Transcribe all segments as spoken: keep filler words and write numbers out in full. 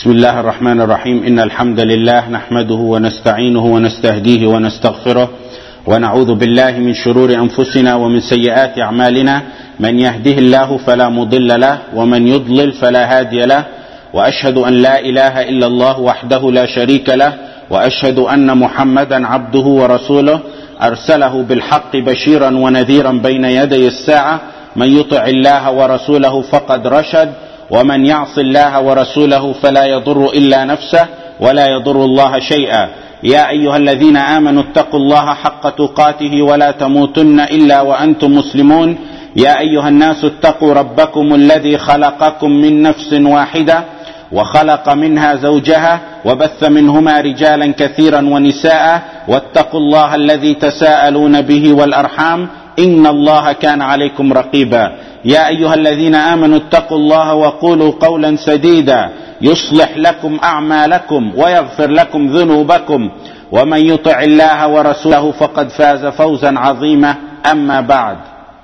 بسم الله الرحمن الرحيم إن الحمد لله نحمده ونستعينه ونستهديه ونستغفره ونعوذ بالله من شرور أنفسنا ومن سيئات أعمالنا من يهده الله فلا مضل له ومن يضلل فلا هادي له وأشهد أن لا إله إلا الله وحده لا شريك له وأشهد أن محمدا عبده ورسوله أرسله بالحق بشيرا ونذيرا بين يدي الساعة من يطع الله ورسوله فقد رشد ومن يعص الله ورسوله فلا يضر إلا نفسه ولا يضر الله شيئا يا أيها الذين آمنوا اتقوا الله حق تقاته ولا تموتن إلا وأنتم مسلمون يا أيها الناس اتقوا ربكم الذي خلقكم من نفس واحدة وخلق منها زوجها وبث منهما رجالا كثيرا ونساء واتقوا الله الذي تساءلون به والأرحام إن الله كان عليكم رقيبا يا أيها الذين آمنوا اتقوا الله وقولوا قولا سديدا يصلح لكم أعمالكم ويغفر لكم ذنوبكم ومن يطع الله ورسوله فقد فاز فوزا عظيما أما بعد.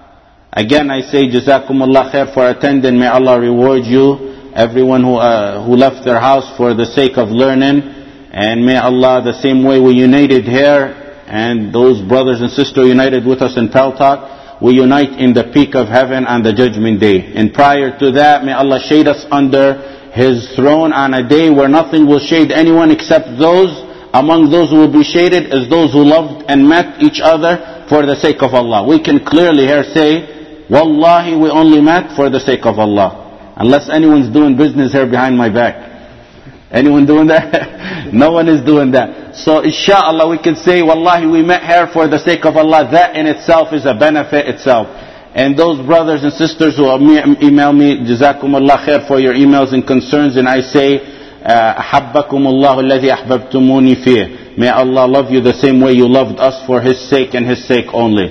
Again I say جزاكم الله خير for attending. May Allah reward you, everyone who, uh, who left their house for the sake of learning, and may Allah, the same way we united here and those brothers and sisters united with us in Paltalk, we unite in the peak of heaven on the judgment day. And prior to that, may Allah shade us under His throne on a day where nothing will shade anyone except those, among those who will be shaded as those who loved and met each other for the sake of Allah. We can clearly here say, Wallahi, we only met for the sake of Allah. Unless anyone's doing business here behind my back. Anyone doing that? No one is doing that. So inshallah we can say, Wallahi, we met here for the sake of Allah. That in itself is a benefit itself. And those brothers and sisters who email me, Jazakumullah khair for your emails and concerns, and I say, Ahabbakumullahu alladhi ahbabtumuni fih. May Allah love you the same way you loved us for His sake and His sake only.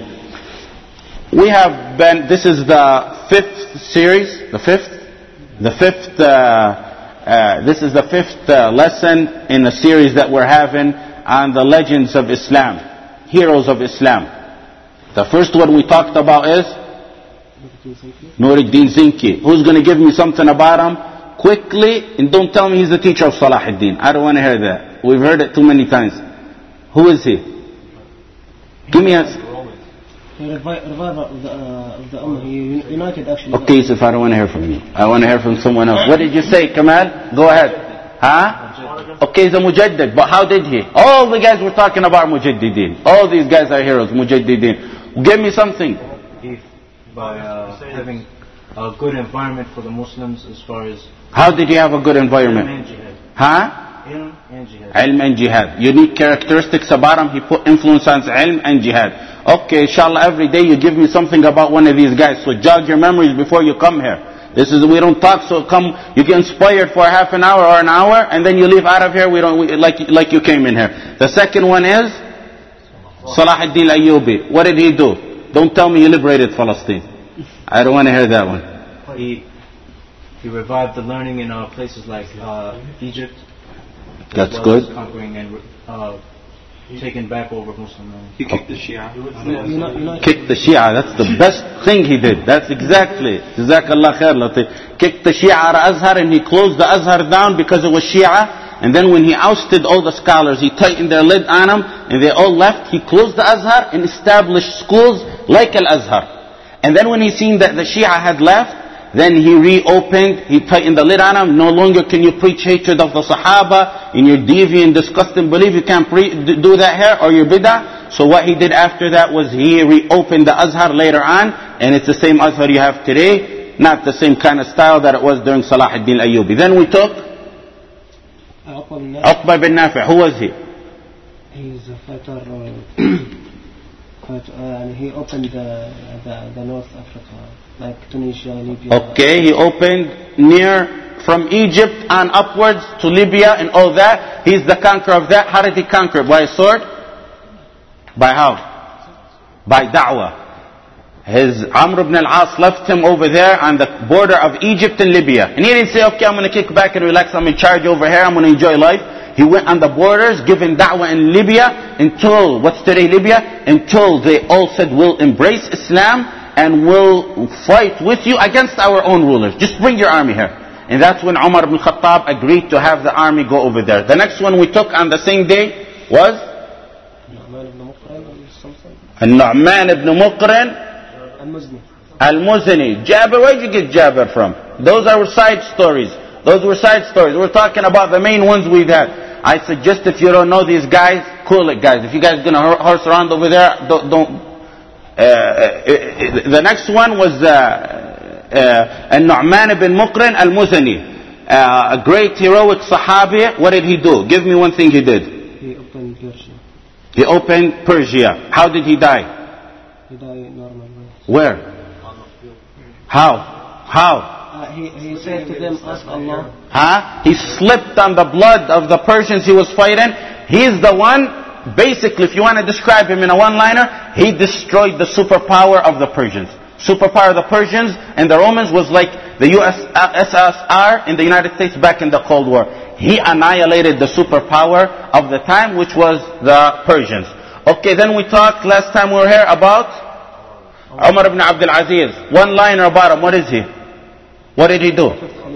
We have been, this is the fifth series, the fifth, the fifth, uh, Uh, this is the fifth uh, lesson in a series that we're having on the legends of Islam, heroes of Islam. The first one we talked about is Nuruddin Zinki. Who's going to give me something about him quickly, and don't tell me he's the teacher of Salahuddin. I don't want to hear that. We've heard it too many times. Who is he? Give me a... Reviver of the, uh, of the Ummah. He united actually. Okay, Yusuf, I don't want to hear from you. I want to hear from someone else. What did you say, Kamal? Go ahead. Huh? Okay, he's a Mujaddid, but how did he? All the guys we're talking about Mujaddidin. All these guys are heroes, Mujaddidin. Give me something. He, by uh, having a good environment for the Muslims as far as... How did he have a good environment? Ilm and jihad. Huh? Ilm and jihad. Ilm and jihad. Unique characteristics about him, he put influence on ilm and jihad. Okay, inshallah, every day you give me something about one of these guys. So jog your memories before you come here. This is, we don't talk, so come, you get inspired for half an hour or an hour, and then you leave out of here, we don't, we, like, like you came in here. The second one is Salahuddin Ayyubi. What did he do? Don't tell me he liberated Palestine. I don't want to hear that one. He, he revived the learning in uh, places like uh, Egypt. That's well good. Conquering and uh, taken back over Muslim land. He kicked the Shia. Kicked the Shia. That's the best thing he did. That's exactly. Jazakallah khair, Latif. Kicked the Shia out of Azhar, and he closed the Azhar down because it was Shia. And then when he ousted all the scholars, he tightened their lid on them, and they all left. He closed the Azhar and established schools like Al-Azhar. And then when he seen that the Shia had left, then he reopened, he tightened the lid on them. No longer can you preach hatred of the Sahaba in your deviant, disgusting belief. You can't pre- do that here, or your bid'ah. So what he did after that was he reopened the Azhar later on, and it's the same Azhar you have today, not the same kind of style that it was during Salahuddin Ayyubi. Then we took Uqba bin Nafi. Who was he? He's a fighter. Uh, fighter uh, and he opened the, the, the North Africa, like Tunisia, Libya. Okay, he opened near from Egypt and upwards to Libya and all that. He's the conqueror of that. How did he conquer? By a sword? By how? By da'wah. His Amr ibn al-As left him over there on the border of Egypt and Libya. And he didn't say, okay, I'm going to kick back and relax. I'm in charge over here. I'm going to enjoy life. He went on the borders, giving da'wah in Libya until, what's today Libya? Until they all said, we'll embrace Islam and we'll fight with you against our own rulers. Just bring your army here. And that's when Umar ibn Khattab agreed to have the army go over there. The next one we took on the same day was Al-Nu'man ibn Muqrin Al-Muzni. Al-Muzani. Jabir, where'd you get Jabir from? Those are side stories. Those were side stories. We're talking about the main ones we've had. I suggest if you don't know these guys, cool it, guys. If you guys are going to horse around over there, don't... don't uh, uh, the next one was uh, uh, Al-Nu'man ibn Muqrin Al-Muzani. Uh, a great heroic Sahabi. What did he do? Give me one thing he did. He opened Persia. He opened Persia. How did he die? He died normal way. Where? How? How? Uh, he, he said to them, ask Allah. Huh? He slipped on the blood of the Persians he was fighting. He's the one, basically, if you want to describe him in a one-liner, he destroyed the superpower of the Persians. Superpower of the Persians and the Romans was like the U S S R in the United States back in the Cold War. He annihilated the superpower of the time, which was the Persians. Okay, then we talked last time we were here about Umar ibn Abdul Aziz. One-liner about him. What is he? What did he do?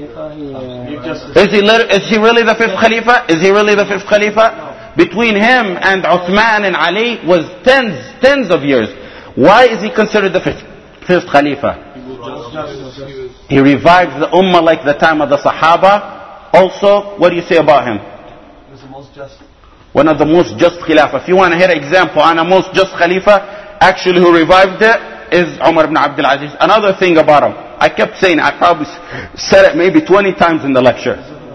Is he, is he really the fifth Khalifa? Is he really the fifth Khalifa? Between him and Uthman and Ali was tens, tens of years. Why is he considered the fifth, fifth Khalifa? He revived the Ummah like the time of the Sahaba. Also, what do you say about him? He was the most just. One of the most just Khalifa. If you want to hear an example on a most just Khalifa, actually who revived it is Umar ibn Abdul Aziz. Another thing about him. I kept saying, I probably said it maybe twenty times in the lecture.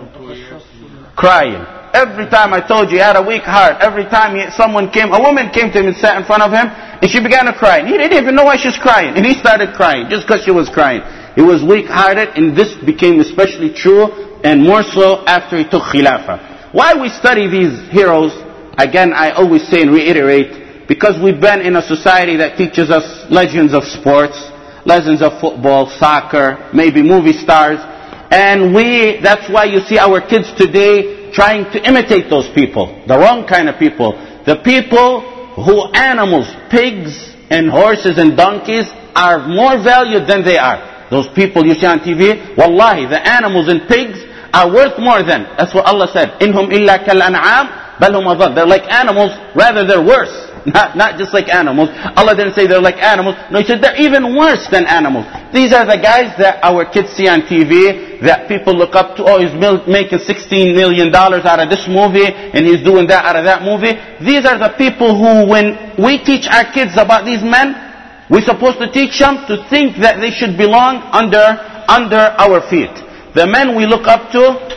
Crying. Every time I told you he had a weak heart. Every time he, someone came, a woman came to him and sat in front of him, and she began to cry. And he didn't even know why she was crying. And he started crying just because she was crying. He was weak-hearted, and this became especially true, and more so after he took Khilafah. Why we study these heroes, again, I always say and reiterate, because we've been in a society that teaches us legends of sports, legends of football, soccer, maybe movie stars. And we, that's why you see our kids today trying to imitate those people. The wrong kind of people. The people who animals, pigs and horses and donkeys are more valued than they are. Those people you see on T V, wallahi, the animals and pigs are worth more than. That's what Allah said. Inhum illa kal an'am bal hum adall. They're like animals, rather they're worse. Not, not just like animals. Allah didn't say they're like animals. No, He said they're even worse than animals. These are the guys that our kids see on T V, that people look up to. Oh, he's making sixteen million dollars out of this movie, and he's doing that out of that movie. These are the people who, when we teach our kids about these men, we're supposed to teach them to think that they should belong under, under our feet. The men we look up to,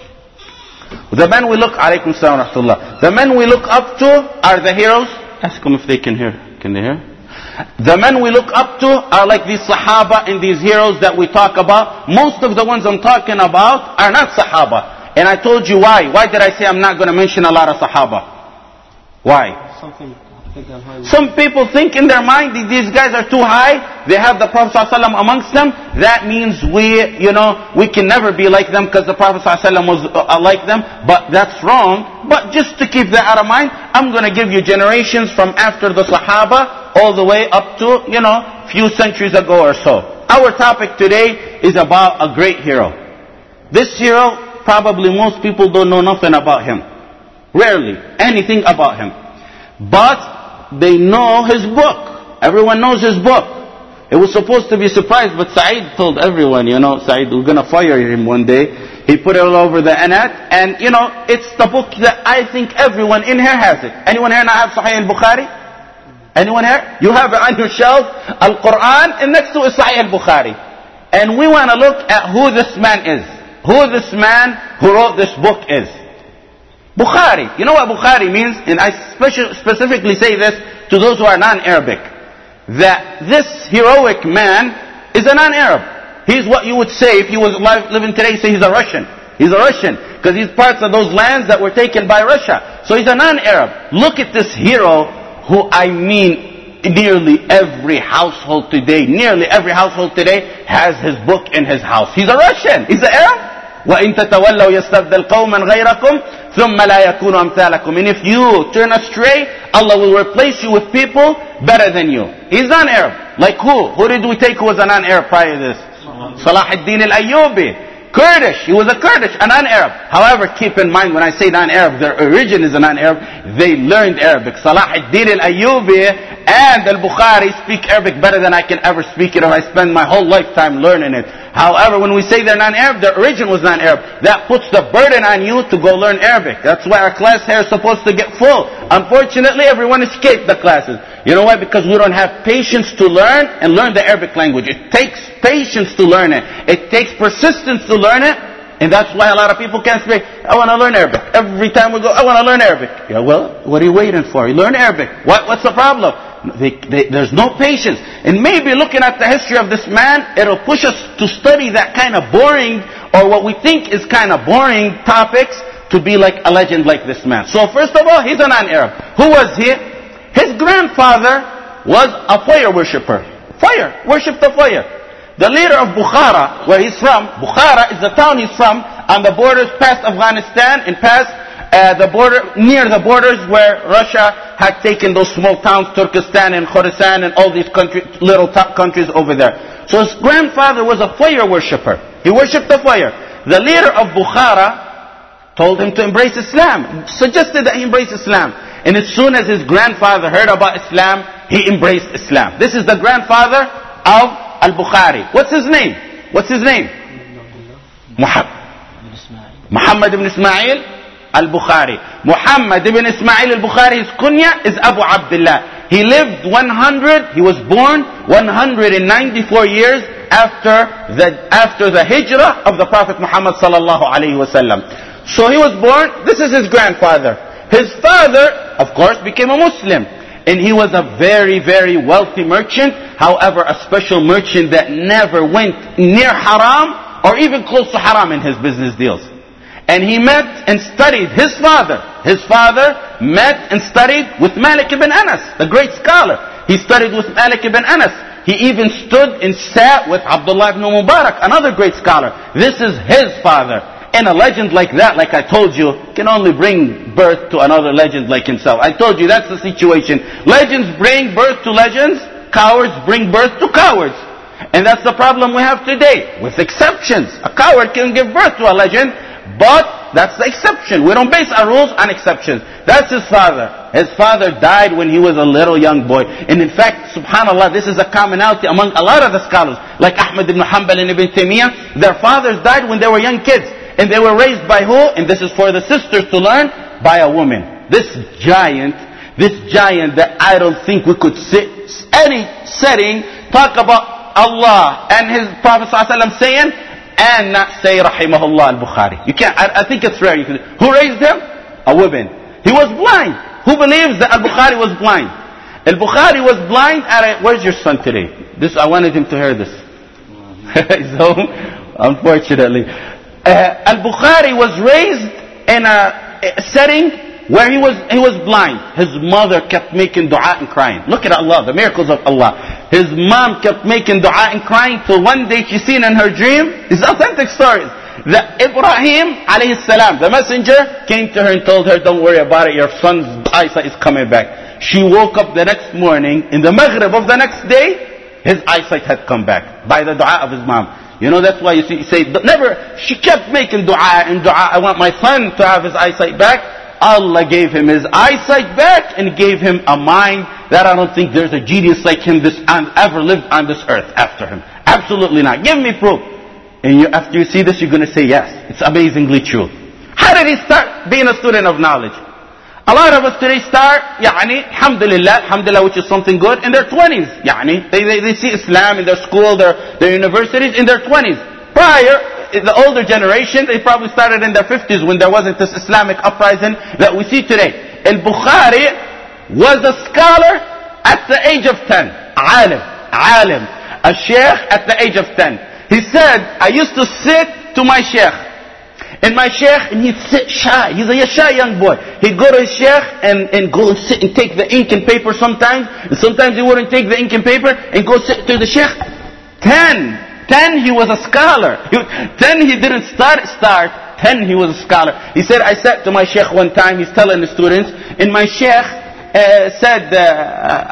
the men we look, alaykum salam wa rahmatullah. The men we look up to are the heroes. Ask them if they can hear. Can they hear? The men we look up to are like these Sahaba and these heroes that we talk about. Most of the ones I'm talking about are not Sahaba. And I told you why. Why did I say I'm not going to mention a lot of Sahaba? Why? Something Some people think in their mind these guys are too high. They have the Prophet ﷺ amongst them. That means we, you know, we can never be like them because the Prophet ﷺ was uh, like them. But that's wrong. But just to keep that out of mind, I'm going to give you generations from after the Sahaba all the way up to, you know, few centuries ago or so. Our topic today is about a great hero. This hero, probably most people don't know nothing about him. Rarely anything about him. But they know his book. Everyone knows his book. It was supposed to be a surprise, but Saeed told everyone, you know, Saeed, we're going to fire him one day. He put it all over the internet, and you know, it's the book that I think everyone in here has it. Anyone here not have Sahih al-Bukhari? Anyone here? You have it on your shelf, Al-Quran, and next to it Sahih al-Bukhari. And we want to look at who this man is. Who this man who wrote this book is. Bukhari. You know what Bukhari means? And I specifically say this to those who are non-Arabic. That this heroic man is a non-Arab. He's what you would say if he was alive, living today, say he's a Russian. He's a Russian. Because he's parts of those lands that were taken by Russia. So he's a non-Arab. Look at this hero who, I mean, nearly every household today, nearly every household today has his book in his house. He's a Russian. He's an Arab. وَإِن تَتَوَلَّوْا يَسْتَبْدِلْ قَوْمًا غَيْرَكُمْ ثُمَّ لَا يَكُونُوا أَمْثَالَكُمْ. And if you turn astray, Allah will replace you with people better than you. He's non-Arab. Like who? Who did we take who was a non-Arab prior to this? Salah ad-Din al-Ayyubi. Kurdish. He was a Kurdish, a non-Arab. However, keep in mind, when I say non-Arab, their origin is a non-Arab. They learned Arabic. Salah ad-Din al-Ayyubi and al-Bukhari speak Arabic better than I can ever speak it, or I spend my whole lifetime learning it. However, when we say they're non-Arab, their origin was non-Arab. That puts the burden on you to go learn Arabic. That's why our class here is supposed to get full. Unfortunately, everyone escaped the classes. You know why? Because we don't have patience to learn and learn the Arabic language. It takes patience to learn it. It takes persistence to learn it. And that's why a lot of people can't speak. I want to learn Arabic. Every time we go, I want to learn Arabic. Yeah, well, what are you waiting for? You learn Arabic. What, what's the problem? They, they, there's no patience. And maybe looking at the history of this man, it'll push us to study that kind of boring, or what we think is kind of boring topics, to be like a legend like this man. So first of all, he's a non-Arab. Who was he? His grandfather was a fire worshipper. Fire. Worshipped the fire. The leader of Bukhara, where he's from, Bukhara is the town he's from, on the borders past Afghanistan and past uh, the border, near the borders where Russia had taken those small towns, Turkestan and Khorasan and all these country, little top countries over there. So his grandfather was a fire worshipper. He worshipped the fire. The leader of Bukhara told him to embrace Islam, suggested that he embrace Islam. And as soon as his grandfather heard about Islam, he embraced Islam. This is the grandfather of Al-Bukhari. What's his name? What's his name? Muhammad. Muhammad ibn Ismail Al-Bukhari. Muhammad ibn Ismail Al-Bukhari, his kunya is Abu Abdullah. He lived one hundred, he was born one hundred ninety-four years after the, after the hijrah of the Prophet Muhammad sallallahu alayhi wasallam. So he was born, this is his grandfather. His father, of course, became a Muslim. And he was a very, very wealthy merchant. However, a special merchant that never went near haram or even close to haram in his business deals. And he met and studied his father. His father met and studied with Malik ibn Anas, the great scholar. He studied with Malik ibn Anas. He even stood and sat with Abdullah ibn Mubarak, another great scholar. This is his father. And a legend like that, like I told you, can only bring birth to another legend like himself. I told you that's the situation. Legends bring birth to legends. Cowards bring birth to cowards. And that's the problem we have today, with exceptions. A coward can give birth to a legend, but that's the exception. We don't base our rules on exceptions. That's his father. His father died when he was a little young boy. And in fact, subhanAllah, this is a commonality among a lot of the scholars, like Ahmad ibn Hanbal and Ibn Taymiyyah. Their fathers died when they were young kids. And they were raised by who? And this is for the sisters to learn, by a woman. This giant, this giant that I don't think we could sit any setting, talk about Allah and His Prophet ﷺ saying, and not say Rahimahullah al-Bukhari. You can't, I, I think it's rare. You can, who raised him? A woman. He was blind. Who believes that al-Bukhari was blind? Al-Bukhari was blind at a, where's your son today? This, I wanted him to hear this. So, unfortunately. Uh, Al-Bukhari was raised in a, a setting where he was he was blind. His mother kept making dua and crying. Look at Allah, the miracles of Allah. His mom kept making dua and crying till one day she seen in her dream, these authentic stories, that Ibrahim alayhi salam, the messenger, came to her and told her, don't worry about it, your son's eyesight is coming back. She woke up the next morning, in the Maghrib of the next day, his eyesight had come back by the dua of his mom. You know, that's why you see, you say, but never, she kept making dua and dua, I want my son to have his eyesight back. Allah gave him his eyesight back and gave him a mind that I don't think there's a genius like him this ever lived on this earth after him. Absolutely not. Give me proof. And you, after you see this, you're going to say, yes, it's amazingly true. How did he start being a student of knowledge? A lot of us today start, يعني, alhamdulillah, alhamdulillah, which is something good, in their twenties. يعني, they, they, they see Islam in their school, their, their universities, in their twenties. Prior, the older generation, they probably started in their fifties when there wasn't this Islamic uprising that we see today. Al-Bukhari was a scholar at the age of ten. Alim, alim. A sheikh at the age of ten. He said, I used to sit to my sheikh. And my sheikh, and he'd sit shy. He's a shy young boy. He'd go to his sheikh and, and go and sit and take the ink and paper sometimes. And sometimes he wouldn't take the ink and paper and go sit to the sheikh. Ten. Ten, he was a scholar. He, ten, he didn't start, start. Ten, he was a scholar. He said, I sat to my sheikh one time, he's telling the students, and my sheikh uh, said, uh, uh,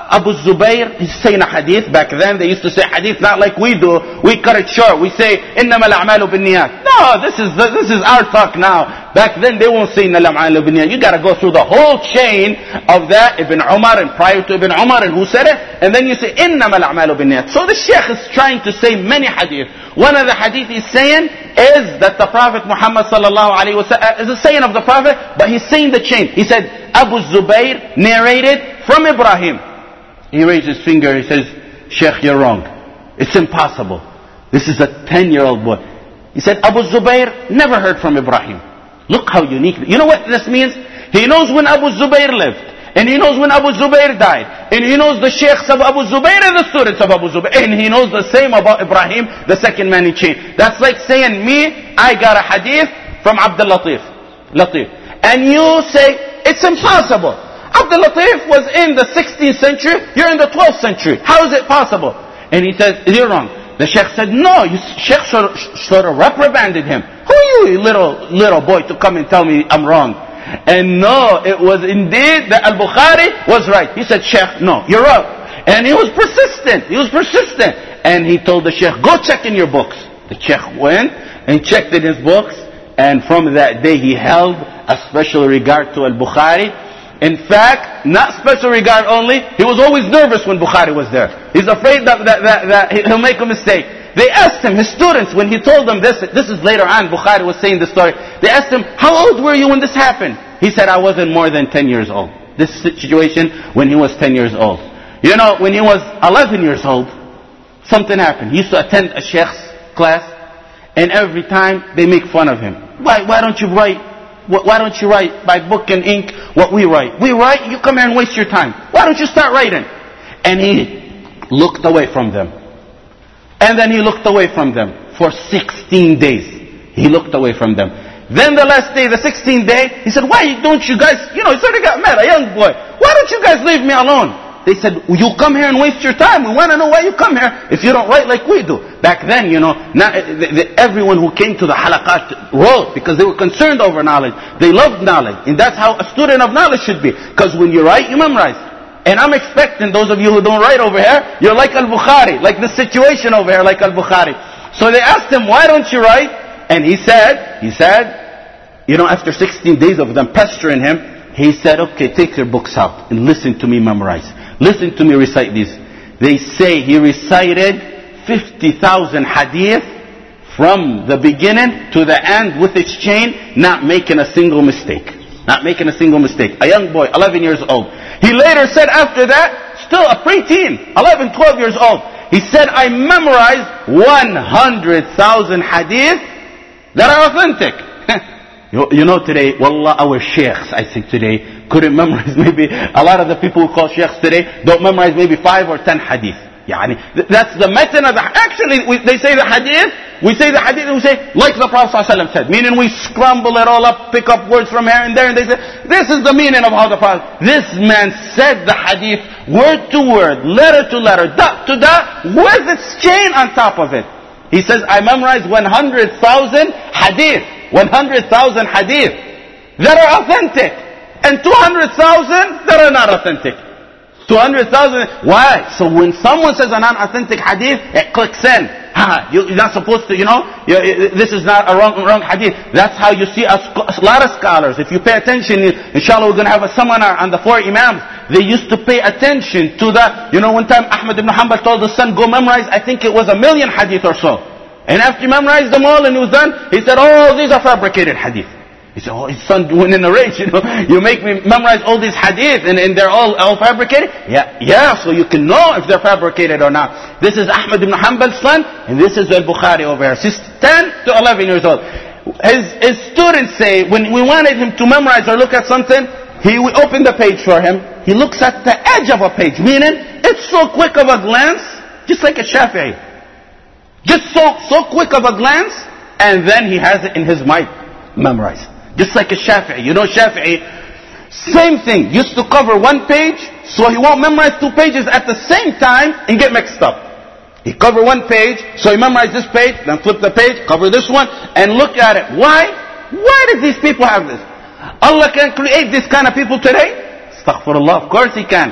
Abu Zubayr, he's saying a hadith. Back then they used to say hadith not like we do. We cut it short. We say, إِنَّمَا الْأَعْمَالُ بِالنِّيَّاتِ. No, this is, this is our talk now. Back then they won't say إِنَّمَا الْأَعْمَالُ بِالنِّيَّاتِ. You gotta go through the whole chain of that, Ibn Umar and prior to Ibn Umar and who said it. And then you say, إِنَّمَا الْأَعْمَالُ بِالنِّيَّاتِ. So the Shaykh is trying to say many hadith. One of the hadith he's saying is that the Prophet Muhammad sallallahu alayhi wa sallam is a saying of the Prophet, but he's saying the chain. He said, Abu Zubayr narrated from Ibrahim. He raised his finger, he says, Sheikh, you're wrong. It's impossible. This is a ten-year-old boy. He said, Abu Zubayr never heard from Ibrahim. Look how unique. You know what this means? He knows when Abu Zubayr lived. And he knows when Abu Zubayr died. And he knows the sheikhs of Abu Zubayr and the students of Abu Zubayr. And he knows the same about Ibrahim, the second man in chain. That's like saying, me, I got a hadith from Abdul Latif. Latif. And you say, it's impossible. Abdul Latif was in the sixteenth century, you're in the twelfth century. How is it possible? And he said, you're wrong. The sheikh said, no, you sheikh sort of, sort of reprimanded him. Who are you, you little, little boy, to come and tell me I'm wrong? And no, it was indeed that Al-Bukhari was right. He said, Sheikh, no, you're wrong. And he was persistent. He was persistent. And he told the Sheikh, go check in your books. The Sheikh went and checked in his books. And from that day he held a special regard to Al-Bukhari. In fact, not special regard only, he was always nervous when Bukhari was there. He's afraid that, that, that, that he'll make a mistake. They asked him, his students, when he told them this, this is later on, Bukhari was saying the story. They asked him, how old were you when this happened? He said, I wasn't more than ten years old. This situation when he was ten years old. You know, when he was eleven years old, something happened. He used to attend a sheikh's class, and every time they make fun of him. Why, why don't you write, why don't you write by book and ink what we write? We write, you come here and waste your time. Why don't you start writing? And he looked away from them. And then he looked away from them for sixteen days. He looked away from them. Then the last day, the sixteenth day, he said, why don't you guys, you know, he sort of got mad, a young boy. Why don't you guys leave me alone? They said, you come here and waste your time. We want to know why you come here if you don't write like we do. Back then, you know, not, the, the, everyone who came to the halaqat wrote because they were concerned over knowledge. They loved knowledge. And that's how a student of knowledge should be. Because when you write, you memorize. And I'm expecting those of you who don't write over here, you're like Al-Bukhari, like the situation over here, like Al-Bukhari. So they asked him, why don't you write? And he said, he said, you know, after sixteen days of them pestering him, he said, okay, take your books out and listen to me memorize. Listen to me recite these. They say he recited fifty thousand hadith from the beginning to the end with its chain, not making a single mistake. Not making a single mistake. A young boy, eleven years old. He later said after that, still a preteen, eleven, twelve years old. He said, I memorized one hundred thousand hadith that are authentic. you, you know today, wallah, our sheikhs, I think today, couldn't memorize maybe, a lot of the people who call sheikhs today don't memorize maybe five or ten hadith. Yani, that's the matan of the, actually we, they say the hadith, we say the hadith and we say, like the Prophet ﷺ said, meaning we scramble it all up, pick up words from here and there, and they say, this is the meaning of how the Prophet, this man said the hadith, word to word, letter to letter, dot to dot, with its chain on top of it. He says, I memorized one hundred thousand hadith, one hundred thousand hadith, that are authentic, and two hundred thousand that are not authentic. two hundred thousand. Why? So when someone says a non-authentic hadith, it clicks in. Ha, you're not supposed to, you know, this is not a wrong, wrong hadith. That's how you see a, a lot of scholars. If you pay attention, inshallah we're going to have a seminar on the four imams. They used to pay attention to the, you know, one time Ahmad ibn Hanbal told his son, go memorize, I think it was a million hadith or so. And after he memorized them all and he was done, he said, oh, these are fabricated hadith. He said, oh, his son went in a rage, you know. You make me memorize all these hadith and, and they're all, all fabricated? Yeah, yeah, so you can know if they're fabricated or not. This is Ahmad ibn Hanbal's son, and this is Al-Bukhari over here. He's ten to eleven years old. His, his students say, when we wanted him to memorize or look at something, he we open the page for him. He looks at the edge of a page, meaning it's so quick of a glance, just like a Shafi'i. Just so, so quick of a glance, and then he has it in his mind, memorized. Just like a Shafi'i. You know Shafi'i, same thing. Used to cover one page, so he won't memorize two pages at the same time and get mixed up. He cover one page, so he memorized this page, then flip the page, cover this one, and look at it. Why? Why did these people have this? Allah can create this kind of people today? Astaghfirullah, of course He can.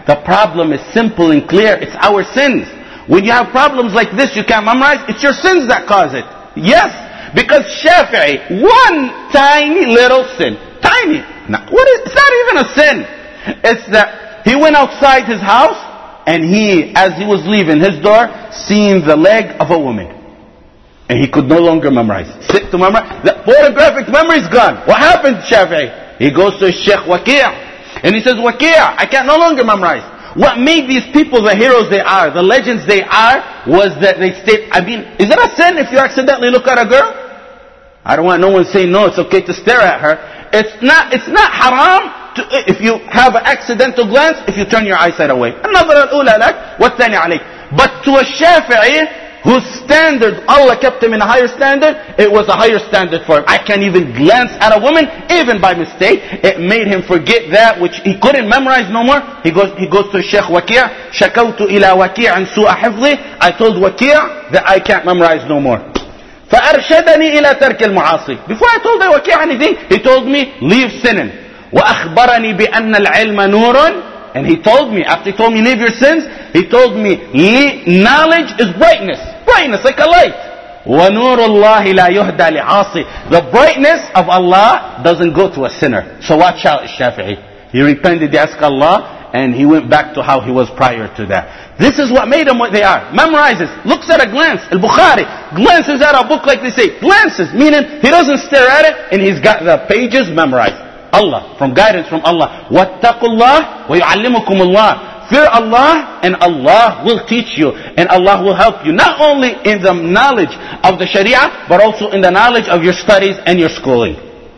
The problem is simple and clear. It's our sins. When you have problems like this, you can't memorize. It's your sins that cause it. Yes, because Shafi'i, one tiny little sin. Tiny. No, what is, it's not even a sin. It's that he went outside his house and he, as he was leaving his door, seen the leg of a woman. And he could no longer memorize. Sit to memorize. The photographic memory is gone. What happened to Shafi'i? He goes to Sheikh Waqi'. And he says, Waqi', I can no longer memorize. What made these people the heroes they are, the legends they are, was that they stayed. I mean, is it a sin if you accidentally look at a girl? I don't want no one saying no, it's okay to stare at her. It's not, it's not haram to, if you have an accidental glance, if you turn your eyesight away. النظرة الأولى لك والثانية عليك. But to a Shafi'i, whose standard, Allah kept him in a higher standard, it was a higher standard for him. I can't even glance at a woman, even by mistake. It made him forget that which he couldn't memorize no more. He goes, he goes to Sheikh Waqi', شكوت إلى وكيع عن سوء حفظي. I told Waqi' that I can't memorize no more. فأرشدني إلى ترك المعاصي. Before I told Waqi' anything, he told me, leave sinning. وأخبرني بأن العلم نور. And he told me, after he told me leave your sins, he told me knowledge is brightness. Brightness like a light. وَنُورُ اللَّهِ لَا يُهْدَى لِعَاصِ. The brightness of Allah doesn't go to a sinner. So watch out, Shafi'i. He repented, he asked Allah, and he went back to how he was prior to that. This is what made them what they are. Memorizes. Looks at a glance. Al-Bukhari glances at a book like they say. Glances, meaning he doesn't stare at it, and he's got the pages memorized. Allah, from guidance from Allah. وَاتَّقُوا اللَّهِ وَيُعَلِّمُكُمُ اللَّهِ. Fear Allah and Allah will teach you and Allah will help you. Not only in the knowledge of the Sharia, but also in the knowledge of your studies and your schooling.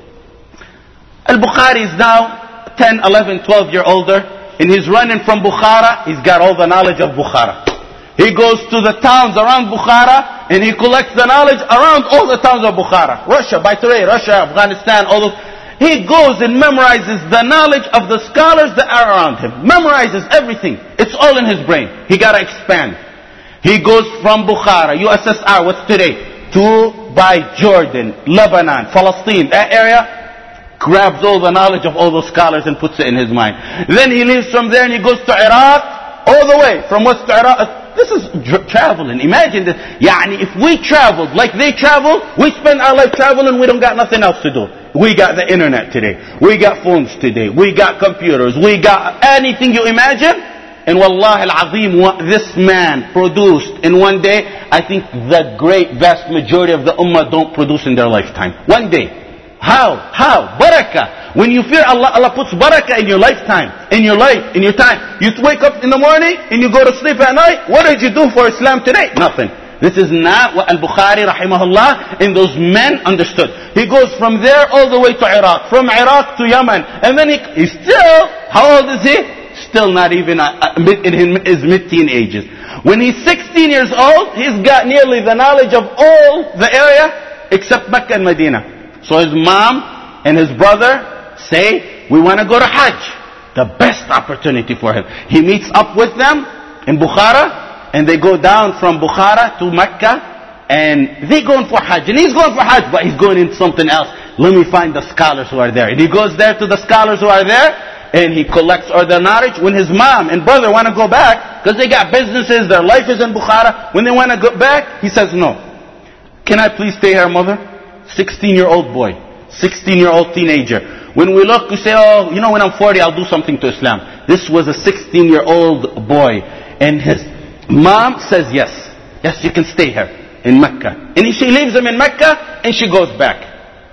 Al-Bukhari is now ten, eleven, twelve year older. And he's running from Bukhara. He's got all the knowledge of Bukhara. He goes to the towns around Bukhara and he collects the knowledge around all the towns of Bukhara. Russia, by today, Russia, Afghanistan, all those. He goes and memorizes the knowledge of the scholars that are around him. Memorizes everything. It's all in his brain. He got to expand. He goes from Bukhara, U S S R, what's today, to by Jordan, Lebanon, Palestine, that area, grabs all the knowledge of all those scholars and puts it in his mind. Then he leaves from there and he goes to Iraq, all the way, from west to Iraq. This is traveling. Imagine this. Yani, if we traveled like they traveled, we spend our life traveling, we don't got nothing else to do. We got the internet today. We got phones today. We got computers. We got anything you imagine. And wallahi al-azim, what this man produced in one day, I think the great vast majority of the ummah don't produce in their lifetime. One day. How? How? Barakah. When you fear Allah, Allah puts barakah in your lifetime, in your life, in your time. You wake up in the morning and you go to sleep at night. What did you do for Islam today? Nothing. This is not what Al-Bukhari rahimahullah and those men understood. He goes from there all the way to Iraq, from Iraq to Yemen, and then he, he's still, how old is he? Still not even uh, in his mid-teen ages. When he's sixteen years old, he's got nearly the knowledge of all the area except Mecca and Medina. So his mom and his brother say, we want to go to Hajj. The best opportunity for him. He meets up with them in Bukhara, and they go down from Bukhara to Mecca, and they going for Hajj. And he's going for Hajj, but he's going into something else. Let me find the scholars who are there. And he goes there to the scholars who are there, and he collects all their knowledge. When his mom and brother want to go back, because they got businesses, their life is in Bukhara, when they want to go back, he says, no. Can I please stay here, mother? sixteen-year-old boy. sixteen-year-old teenager. When we look, we say, oh, you know, when I'm forty, I'll do something to Islam. This was a sixteen-year-old boy. And his mom says, yes. Yes, you can stay here in Mecca. And she leaves him in Mecca and she goes back.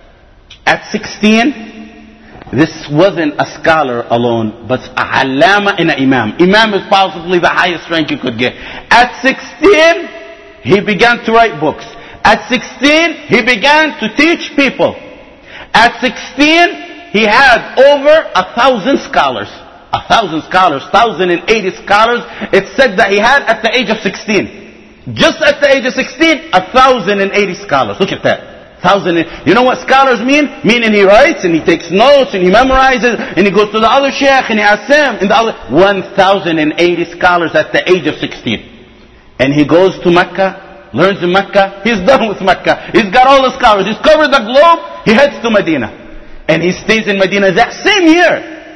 At sixteen, this wasn't a scholar alone, but a allama and an imam. Imam is possibly the highest rank you could get. At sixteen, he began to write books. At sixteen, he began to teach people. At sixteen, he had over a thousand scholars. A thousand scholars, one thousand eighty scholars. It's said that he had at the age of sixteen. Just at the age of sixteen, one thousand eighty scholars. Look at that. Thousand. You know what scholars mean? Meaning he writes and he takes notes and he memorizes and he goes to the other sheikh and he asks him. And the other, one thousand eighty scholars at the age of sixteen. And he goes to Mecca, learns in Mecca. He's done with Mecca. He's got all the scholars. He's covered the globe. He heads to Medina. And he stays in Medina that same year.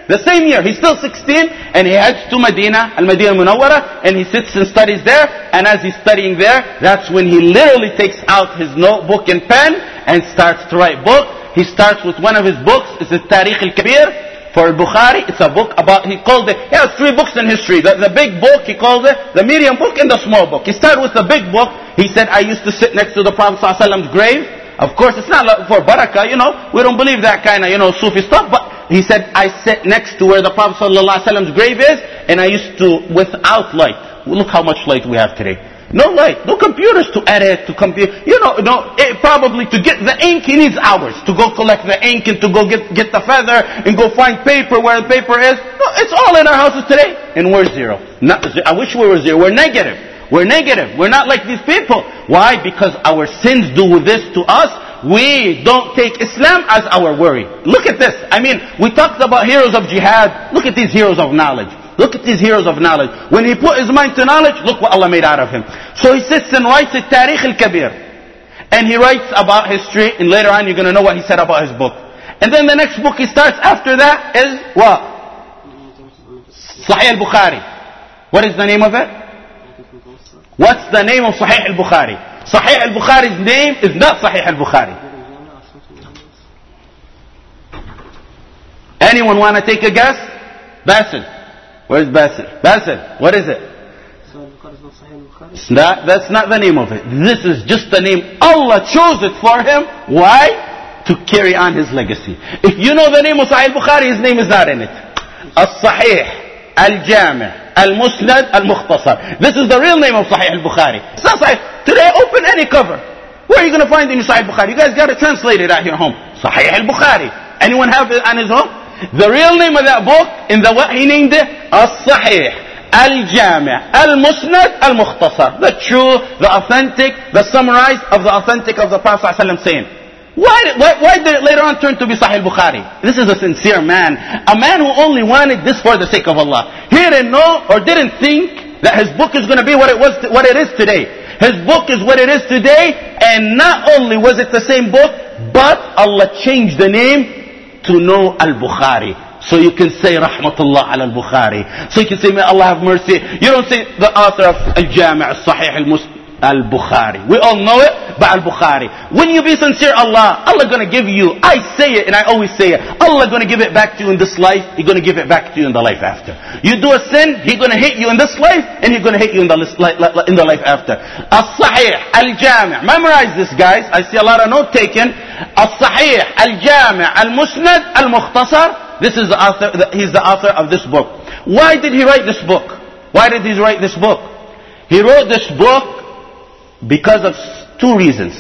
The same year. He's still sixteen and he heads to Medina, Al-Madinah Munawwara, and he sits and studies there. And as he's studying there, that's when he literally takes out his notebook and pen and starts to write book. He starts with one of his books. It's the Tarikh al-Kabir for Bukhari. It's a book about, he called it, he has three books in history. The, the big book, he called it, the medium book and the small book. He started with the big book. He said, I used to sit next to the Prophet ﷺ's grave. Of course, it's not for barakah, you know. We don't believe that kind of, you know, Sufi stuff. But he said, I sit next to where the Prophet ﷺ's grave is, and I used to, without light. Look how much light we have today. No light, no computers to edit, to compute. You know, no, it, probably to get the ink, he needs hours to go collect the ink and to go get get the feather and go find paper where the paper is. No, it's all in our houses today, and we're zero. Not, I wish we were zero. We're negative. We're negative. We're not like these people. Why? Because our sins do this to us. We don't take Islam as our worry. Look at this. I mean, we talked about heroes of jihad. Look at these heroes of knowledge. Look at these heroes of knowledge. When he put his mind to knowledge, look what Allah made out of him. So he sits and writes the Tarikh al-Kabir. And he writes about history, and later on you're going to know what he said about his book. And then the next book he starts after that is what? Sahih al-Bukhari. What is the name of it? What's the name of Sahih al-Bukhari? Sahih al-Bukhari's name is not Sahih al-Bukhari. Anyone want to take a guess? Basil. Where's Basil? Basil, what is it? It's not, that's not the name of it. This is just the name. Allah chose it for him. Why? To carry on his legacy. If you know the name of Sahih al-Bukhari, his name is not in it. Al-Sahih, Al-Jami', Al-Musnad, Al-Mukhtasar. This is the real name of Sahih al-Bukhari. It's not Sahih. Today, open any cover. Where are you going to find in your Sahih al-Bukhari? You guys got to translate it at your home. Sahih al-Bukhari. Anyone have it on his home? The real name of that book, in the what he named it, As-Sahih, Al-Jami', Al-Musnad, Al-Mukhtasar. The true, the authentic, the summarized of the authentic of the Prophet ﷺ saying. Why, why, why did it later on turn to be Sahih al-Bukhari? This is a sincere man. A man who only wanted this for the sake of Allah. He didn't know or didn't think that his book is going to be what it was, what it is today. His book is what it is today, and not only was it the same book, but Allah changed the name to know Al-Bukhari. So you can say Rahmatullah ala Al-Bukhari. So you can say, may Allah have mercy. You don't say the author of Al-Jami' Al-Sahih Al-Bukhari. We all know it, but Al-Bukhari. When you be sincere, Allah, Allah gonna give you, I say it and I always say it, Allah gonna give it back to you in this life, He's gonna give it back to you in the life after. You do a sin, He's gonna hit you in this life, and He's gonna hit you in the, in the life after. Al-Sahih, Al-Jami'. Memorize this, guys. I see a lot of note taken. Al-Sahih, Al-Jami', Al-Musnad, Al-Mukhtasar. This is the author, he's the author of this book. Why did he write this book? Why did he write this book? He wrote this book because of two reasons.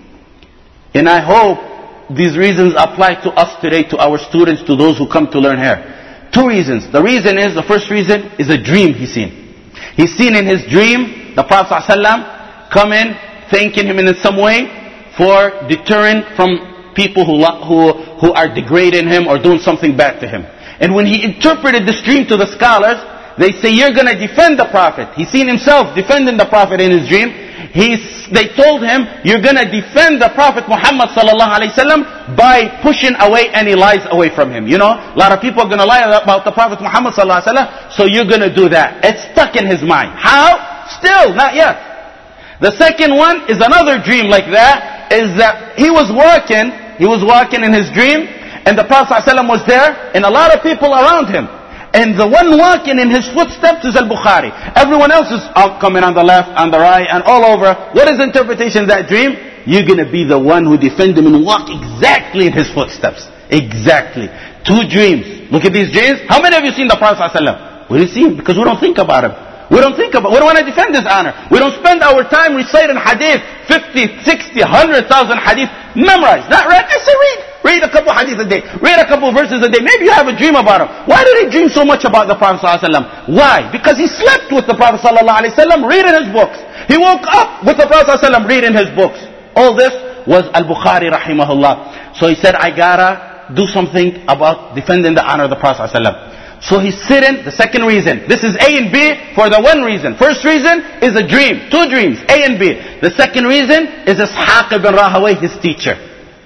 And I hope these reasons apply to us today, to our students, to those who come to learn here. Two reasons. The reason is, the first reason is a dream he's seen. He's seen in his dream the Prophet ﷺ come in, thanking him in some way for deterring from people who, who, who are degrading him or doing something bad to him. And when he interpreted this dream to the scholars, they say, you're going to defend the Prophet. He's seen himself defending the Prophet in his dream. He's, they told him, you're going to defend the Prophet Muhammad sallallahu alaihi wasallam by pushing away any lies away from him. You know, a lot of people are going to lie about the Prophet Muhammad sallallahu alaihi wasallam, so you're going to do that. It's stuck in his mind. How? Still, not yet. The second one is another dream like that, is that he was walking, he was walking in his dream, and the Prophet sallallahu alaihi wasallam was there, and a lot of people around him. And the one walking in his footsteps is Al-Bukhari. Everyone else is out coming on the left, on the right, and all over. What is the interpretation of that dream? You're going to be the one who defend him and walk exactly in his footsteps. Exactly. Two dreams. Look at these dreams. How many of you seen the Prophet ﷺ? We didn't see him because we don't think about him. We don't think about, we don't want to defend his honor. We don't spend our time reciting hadith, fifty, sixty, one hundred thousand hadith, memorized, not read. I say read. Read a couple hadith a day. Read a couple verses a day. Maybe you have a dream about him. Why did he dream so much about the Prophet ﷺ? Why? Because he slept with the Prophet ﷺ, reading his books. He woke up with the Prophet ﷺ, reading his books. All this was Al-Bukhari rahimahullah. So he said, I gotta do something about defending the honor of the Prophet ﷺ. So he's sitting, the second reason. This is A and B for the one reason. First reason is a dream. Two dreams, A and B. The second reason is Ishaq ibn Rahawayh, his teacher.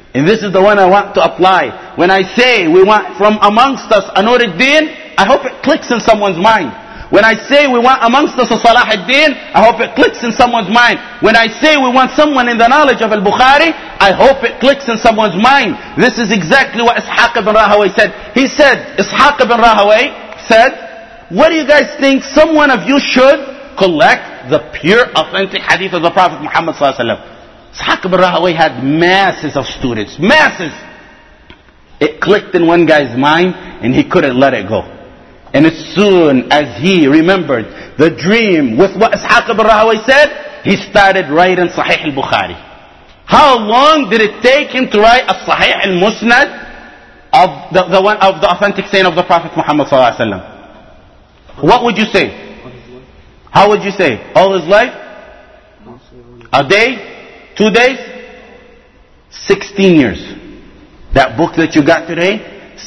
And this is the one I want to apply. When I say we want from amongst us Anur ad-Din, I hope it clicks in someone's mind. When I say we want amongst us a Salah ad-Din, I hope it clicks in someone's mind. When I say we want someone in the knowledge of Al-Bukhari, I hope it clicks in someone's mind. This is exactly what Ishaq ibn Rahaway said. He said, Ishaq ibn Rahaway said, what do you guys think some one of you should collect the pure authentic hadith of the Prophet Muhammad sallallahu alaihi wasallam? Ishaq ibn Rahaway had masses of students, masses. It clicked in one guy's mind and he couldn't let it go. And as soon as he remembered the dream with what Ishaq ibn Rahaway said, he started writing Sahih al-Bukhari. How long did it take him to write a Sahih al-Musnad of the, the one of the authentic saying of the Prophet Muhammad sallallahu alaihi wasallam? What would you say? How would you say? All his life? A day? Two days? Sixteen years. That book that you got today?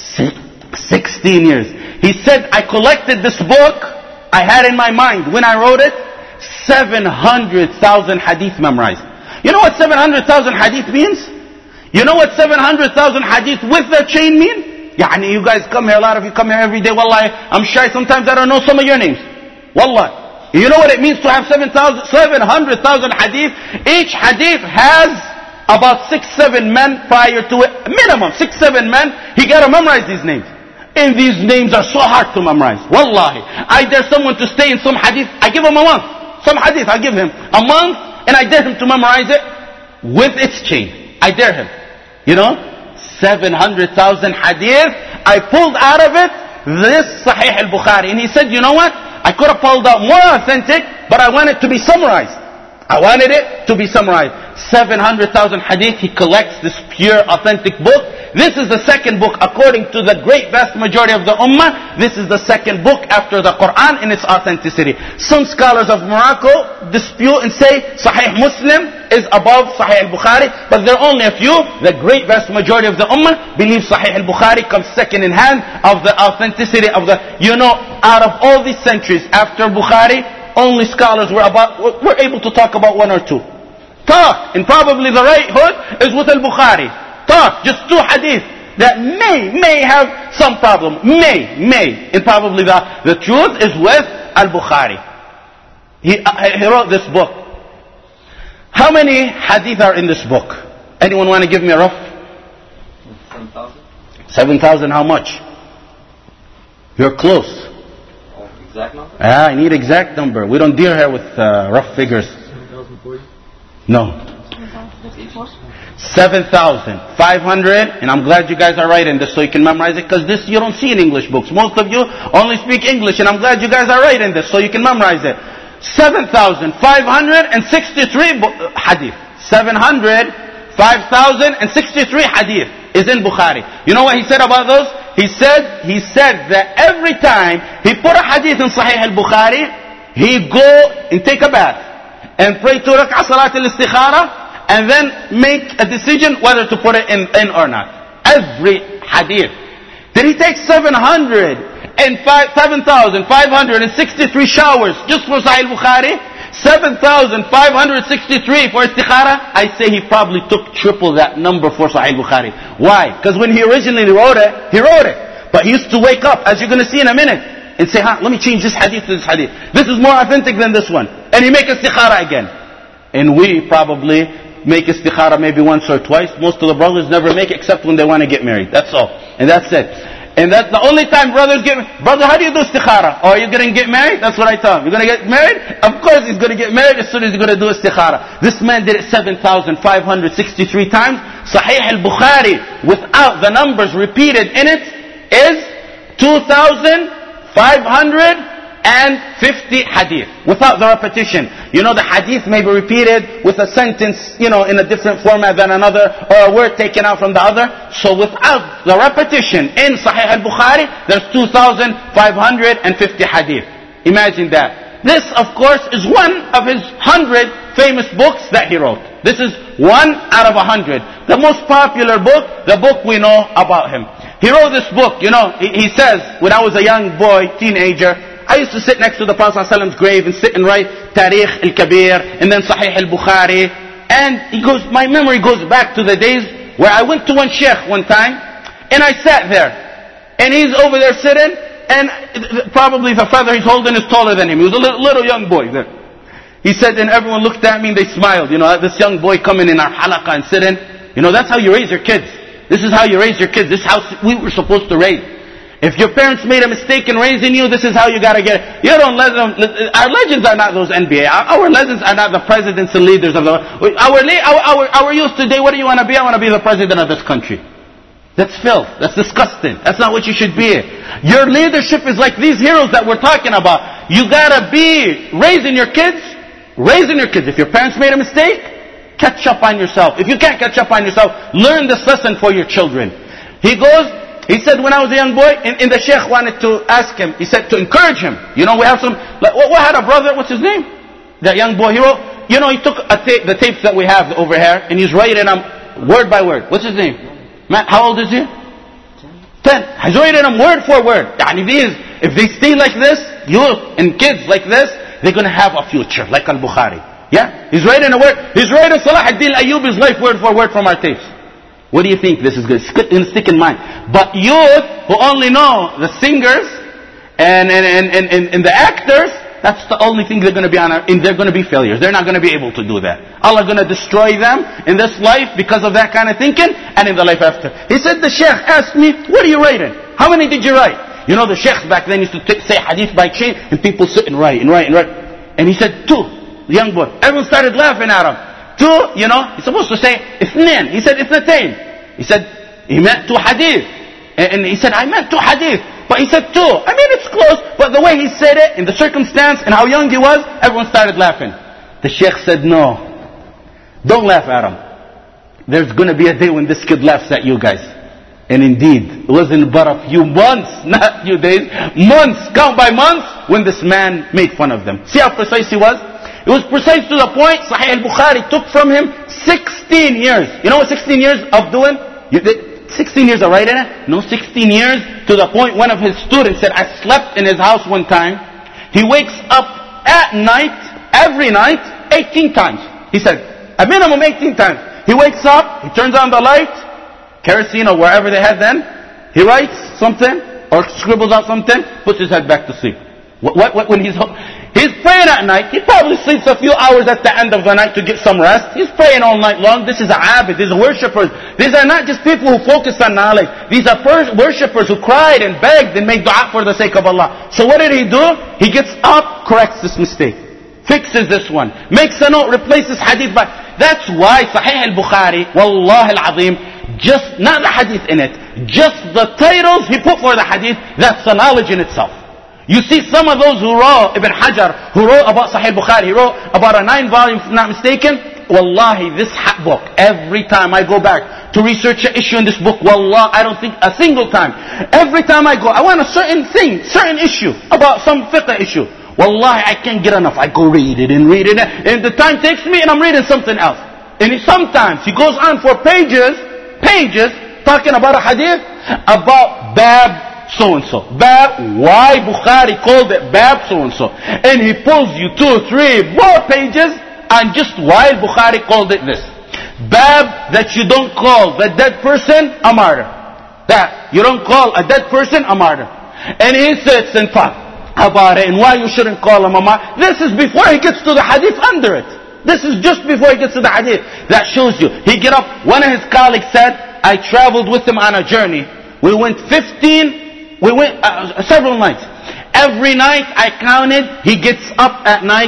Sixteen years. He said, I collected this book I had in my mind when I wrote it, seven hundred thousand hadith memorized. You know what seven hundred thousand hadith means? You know what seven hundred thousand hadith with the chain mean? Yani you guys come here, a lot of you come here every day. Wallahi, I'm shy sometimes I don't know some of your names. Wallahi. You know what it means to have seven hundred thousand hadith? Each hadith has about six, seven men prior to it. Minimum, six, seven men. He got to memorize these names. And these names are so hard to memorize. Wallahi. I dare someone to stay in some hadith. I give him a month. Some hadith, I give him a month. And I dare him to memorize it with its chain. I dare him. You know? seven hundred thousand hadith. I pulled out of it this Sahih al-Bukhari. And he said, you know what? I could have pulled out more authentic, but I want it to be summarized. I wanted it to be summarized. seven hundred thousand hadith, he collects this pure, authentic book. This is the second book, according to the great vast majority of the ummah. This is the second book after the Quran in its authenticity. Some scholars of Morocco dispute and say Sahih Muslim is above Sahih al-Bukhari, but there are only a few. The great vast majority of the ummah believe Sahih al-Bukhari comes second in hand of the authenticity of the, you know, out of all these centuries after Bukhari, only scholars were about were able to talk about one or two. Talk, and probably the right hood is with al-Bukhari. Talk, just two hadith that may, may have some problem. May, may. And probably the, the truth is with al-Bukhari. He, uh, he wrote this book. How many hadith are in this book? Anyone want to give me a rough? seven thousand. seven thousand, how much? You're close. Oh, exact number? Ah, I need exact number. We don't deal here with uh, rough figures. seven thousand forty? No. seven thousand five hundred, and I'm glad you guys are writing this so you can memorize it, because this you don't see in English books. Most of you only speak English, and I'm glad you guys are writing this so you can memorize it. seven thousand five hundred sixty-three hadith. seven hundred five thousand sixty-three hadith is in Bukhari. You know what he said about those? He said, he said that every time he put a hadith in Sahih al-Bukhari, he go and take a bath and pray two rak'ah salat al-istikhara, and then make a decision whether to put it in, in or not. Every hadith. Did he take seven hundred and seven thousand five hundred sixty-three showers just for Sahih Bukhari? seven thousand five hundred sixty-three for istikhara? I say he probably took triple that number for Sahih Bukhari. Why? Because when he originally wrote it, he wrote it. But he used to wake up, as you're going to see in a minute, and say, huh, let me change this hadith to this hadith. This is more authentic than this one. And he make istikhara again. And we probably make istikhara maybe once or twice. Most of the brothers never make it except when they want to get married. That's all. And that's it. And that's the only time brothers get married. Brother, how do you do istikhara? Oh, are you going to get married? That's what I tell him. You're going to get married? Of course he's going to get married as soon as he's going to do istikhara. This man did it seven thousand five hundred sixty-three times. Sahih al-Bukhari, without the numbers repeated in it, is two thousand five hundred fifty hadith, without the repetition. You know, the hadith may be repeated with a sentence, you know, in a different format than another, or a word taken out from the other. So without the repetition in Sahih al-Bukhari, there's two thousand five hundred fifty hadith. Imagine that. This, of course, is one of his hundred famous books that he wrote. This is one out of a hundred. The most popular book, the book we know about him. He wrote this book, you know, he, he says, when I was a young boy, teenager, I used to sit next to the Prophet ﷺ's grave and sit and write Tarikh al-Kabir and then Sahih al-Bukhari. And he goes, my memory goes back to the days where I went to one sheikh one time, and I sat there, and he's over there sitting, and probably the feather he's holding is taller than him. He was a little, little young boy there. He said, and everyone looked at me and they smiled. You know, this young boy coming in our halaqah and sitting. You know, that's how you raise your kids. This is how you raise your kids. This is how we were supposed to raise. If your parents made a mistake in raising you, this is how you gotta get it. You don't let them, our legends are not those N B A. Our, our legends are not the presidents and leaders of the, our, our, our, our youth today, what do you want to be? I want to be the president of this country. That's filth. That's disgusting. That's not what you should be. Your leadership is like these heroes that we're talking about. You gotta be raising your kids, raising your kids. If your parents made a mistake, catch up on yourself. If you can't catch up on yourself, learn this lesson for your children. He goes, he said when I was a young boy, and, and the sheikh wanted to ask him, he said to encourage him. You know, we have some, like, what, what had a brother, what's his name? That young boy, he wrote, you know, he took a tape, the tapes that we have over here, and he's writing them word by word. What's his name? Man, how old is he? Ten. He's writing them word for word. And if, these, if they stay like this, youth and kids like this, they're going to have a future, like Al-Bukhari. Yeah? He's writing a word, he's writing Salah ad-Din Ayyubi's life word for word from our tapes. What do you think? This is good. It's stick in mind. But youth who only know the singers and, and, and, and, and the actors, that's the only thing they're going to be on, our, and they're going to be failures. They're not going to be able to do that. Allah is going to destroy them in this life because of that kind of thinking, and in the life after. He said, the sheikh asked me, what are you writing? How many did you write? You know, the sheikhs back then used to t- say hadith by chain, and people sit and write and write and write. And he said, two. The young boy. Everyone started laughing at him. Two, you know, he's supposed to say, ithnain. He said, ithnatayn. He said, he meant two hadith. And, and he said, I meant two hadith. But he said two. I mean, it's close, but the way he said it, in the circumstance, and how young he was, everyone started laughing. The sheikh said, no. Don't laugh at him. There's going to be a day when this kid laughs at you guys. And indeed, it wasn't but a few months, not a few days, months, count by months, when this man made fun of them. See how precise he was? It was precise to the point, Sahih al-Bukhari took from him sixteen years. You know what sixteen years of doing? You did sixteen years of writing it? No, sixteen years to the point one of his students said, I slept in his house one time. He wakes up at night, every night, eighteen times. He said, a minimum eighteen times. He wakes up, he turns on the light, kerosene or wherever they had then. He writes something or scribbles out something, puts his head back to sleep. What, what, what, when he's, he's praying at night, he probably sleeps a few hours at the end of the night to get some rest. He's praying all night long. This is a abid, these are worshippers. These are not just people who focus on knowledge. These are pers- worshippers who cried and begged and made dua for the sake of Allah. So what did he do? He gets up, corrects this mistake, fixes this one, makes a note, replaces hadith by... That's why Sahih al-Bukhari, Wallah al-Azim, just, not the hadith in it, just the titles he put for the hadith, that's a knowledge in itself. You see some of those who wrote, Ibn Hajar, who wrote about Sahih Bukhari, he wrote about a nine volume, if not mistaken. Wallahi, this book, every time I go back to research an issue in this book, wallah, I don't think a single time. Every time I go, I want a certain thing, certain issue, about some fiqh issue. Wallahi, I can't get enough. I go read it and read it, and the time takes me and I'm reading something else. And he, sometimes he goes on for pages, pages, talking about a hadith, about bab, so-and-so. Bab, why Bukhari called it Bab so-and-so. And he pulls you two, three, more pages on just why Bukhari called it this. Bab, that you don't call the dead person a martyr. That, you don't call a dead person a martyr. And he sits and talks about it and why you shouldn't call him a martyr. This is before he gets to the hadith under it. This is just before he gets to the hadith. That shows you. He get up, one of his colleagues said, I traveled with him on a journey. We went fifteen We went uh, several nights. Every night I counted, he gets up at night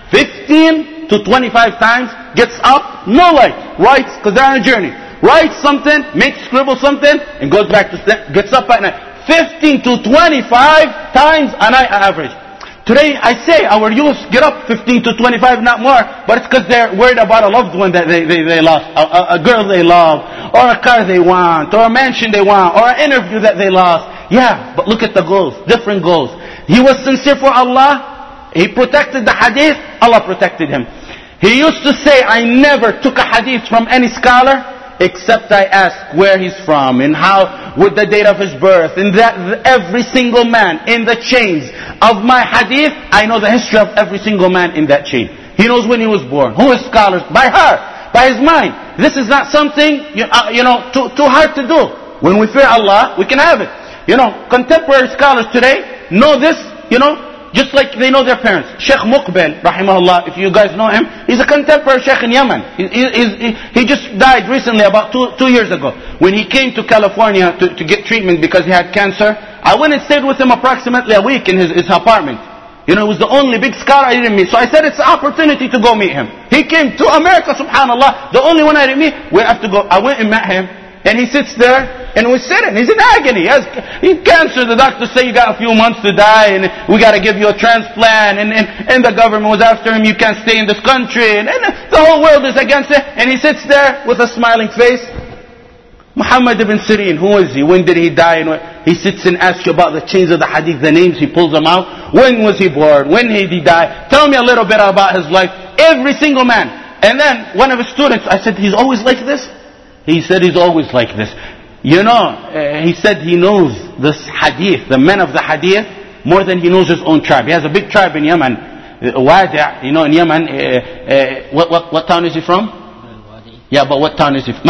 fifteen to twenty-five times, gets up, no light, writes, because they're on a journey, writes something, makes, scribble something, and goes back to sleep, gets up at night. fifteen to twenty-five times a night on average. Today I say our youth get up fifteen to twenty-five, not more, but it's because they're worried about a loved one that they, they, they lost, a, a, a girl they love, or a car they want, or a mansion they want, or an interview that they lost. Yeah, but look at the goals, different goals. He was sincere for Allah, he protected the hadith, Allah protected him. He used to say, I never took a hadith from any scholar, except I asked where he's from, and how, with the date of his birth, and that every single man in the chains of my hadith, I know the history of every single man in that chain. He knows when he was born, who is scholars, by heart, by his mind. This is not something, you, uh, you know, too, too hard to do. When we fear Allah, we can have it. You know, contemporary scholars today know this, you know, just like they know their parents. Sheikh Muqbil, rahimahullah, if you guys know him, he's a contemporary Sheikh in Yemen. He, he, he, he just died recently, about two, two years ago. When he came to California to, to get treatment because he had cancer, I went and stayed with him approximately a week in his, his apartment. You know, he was the only big scholar I didn't meet. So I said it's an opportunity to go meet him. He came to America, subhanAllah, the only one I didn't meet. We have to go. I went and met him. And he sits there, and we're sitting. He's in agony. He has he cancer. The doctors say you got a few months to die, and we got to give you a transplant. And, and, and the government was after him. You can't stay in this country. And, and the whole world is against it. And he sits there with a smiling face. Muhammad ibn Sirin, who is he? When did he die? And he sits and asks you about the chains of the hadith, the names. He pulls them out. When was he born? When did he die? Tell me a little bit about his life. Every single man. And then one of his students, I said, he's always like this? He said he's always like this. You know, uh, he said he knows this hadith, the men of the hadith, more than he knows his own tribe. He has a big tribe in Yemen, uh, Wadi', you know, in Yemen. Uh, uh, what, what, what town is he from? Yeah, but what town is he from?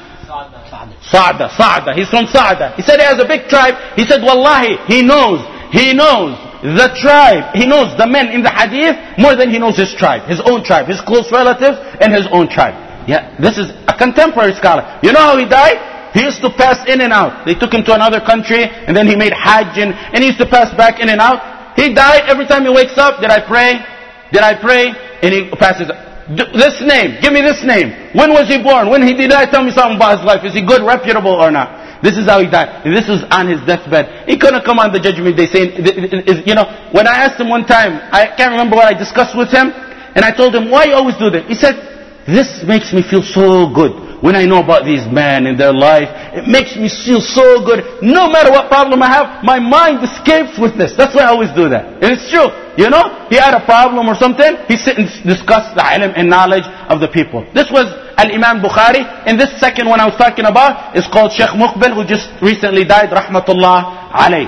Sa'da, Sa'da. He's from Sa'da. He said he has a big tribe. He said, Wallahi, he knows, he knows the tribe. He knows the men in the hadith more than he knows his tribe, his own tribe, his close relatives and his own tribe. Yeah, this is a contemporary scholar. You know how he died? He used to pass in and out. They took him to another country, and then he made Hajj, and, and he used to pass back in and out. He died. Every time he wakes up, did I pray? Did I pray? And he passes. This name, give me this name. When was he born? When he did I? Tell me something about his life. Is he good, reputable, or not? This is how he died. This is on his deathbed. He couldn't come on the judgment day saying, you know, when I asked him one time, I can't remember what I discussed with him, and I told him, why you always do that? He said, this makes me feel so good when I know about these men and their life. It makes me feel so good. No matter what problem I have, my mind escapes with this. That's why I always do that. And it's true. You know, he had a problem or something, he sit and discuss the ilm and knowledge of the people. This was Al-Imam Bukhari. And this second one I was talking about is called Sheikh Muqbil, who just recently died, rahmatullah alayh.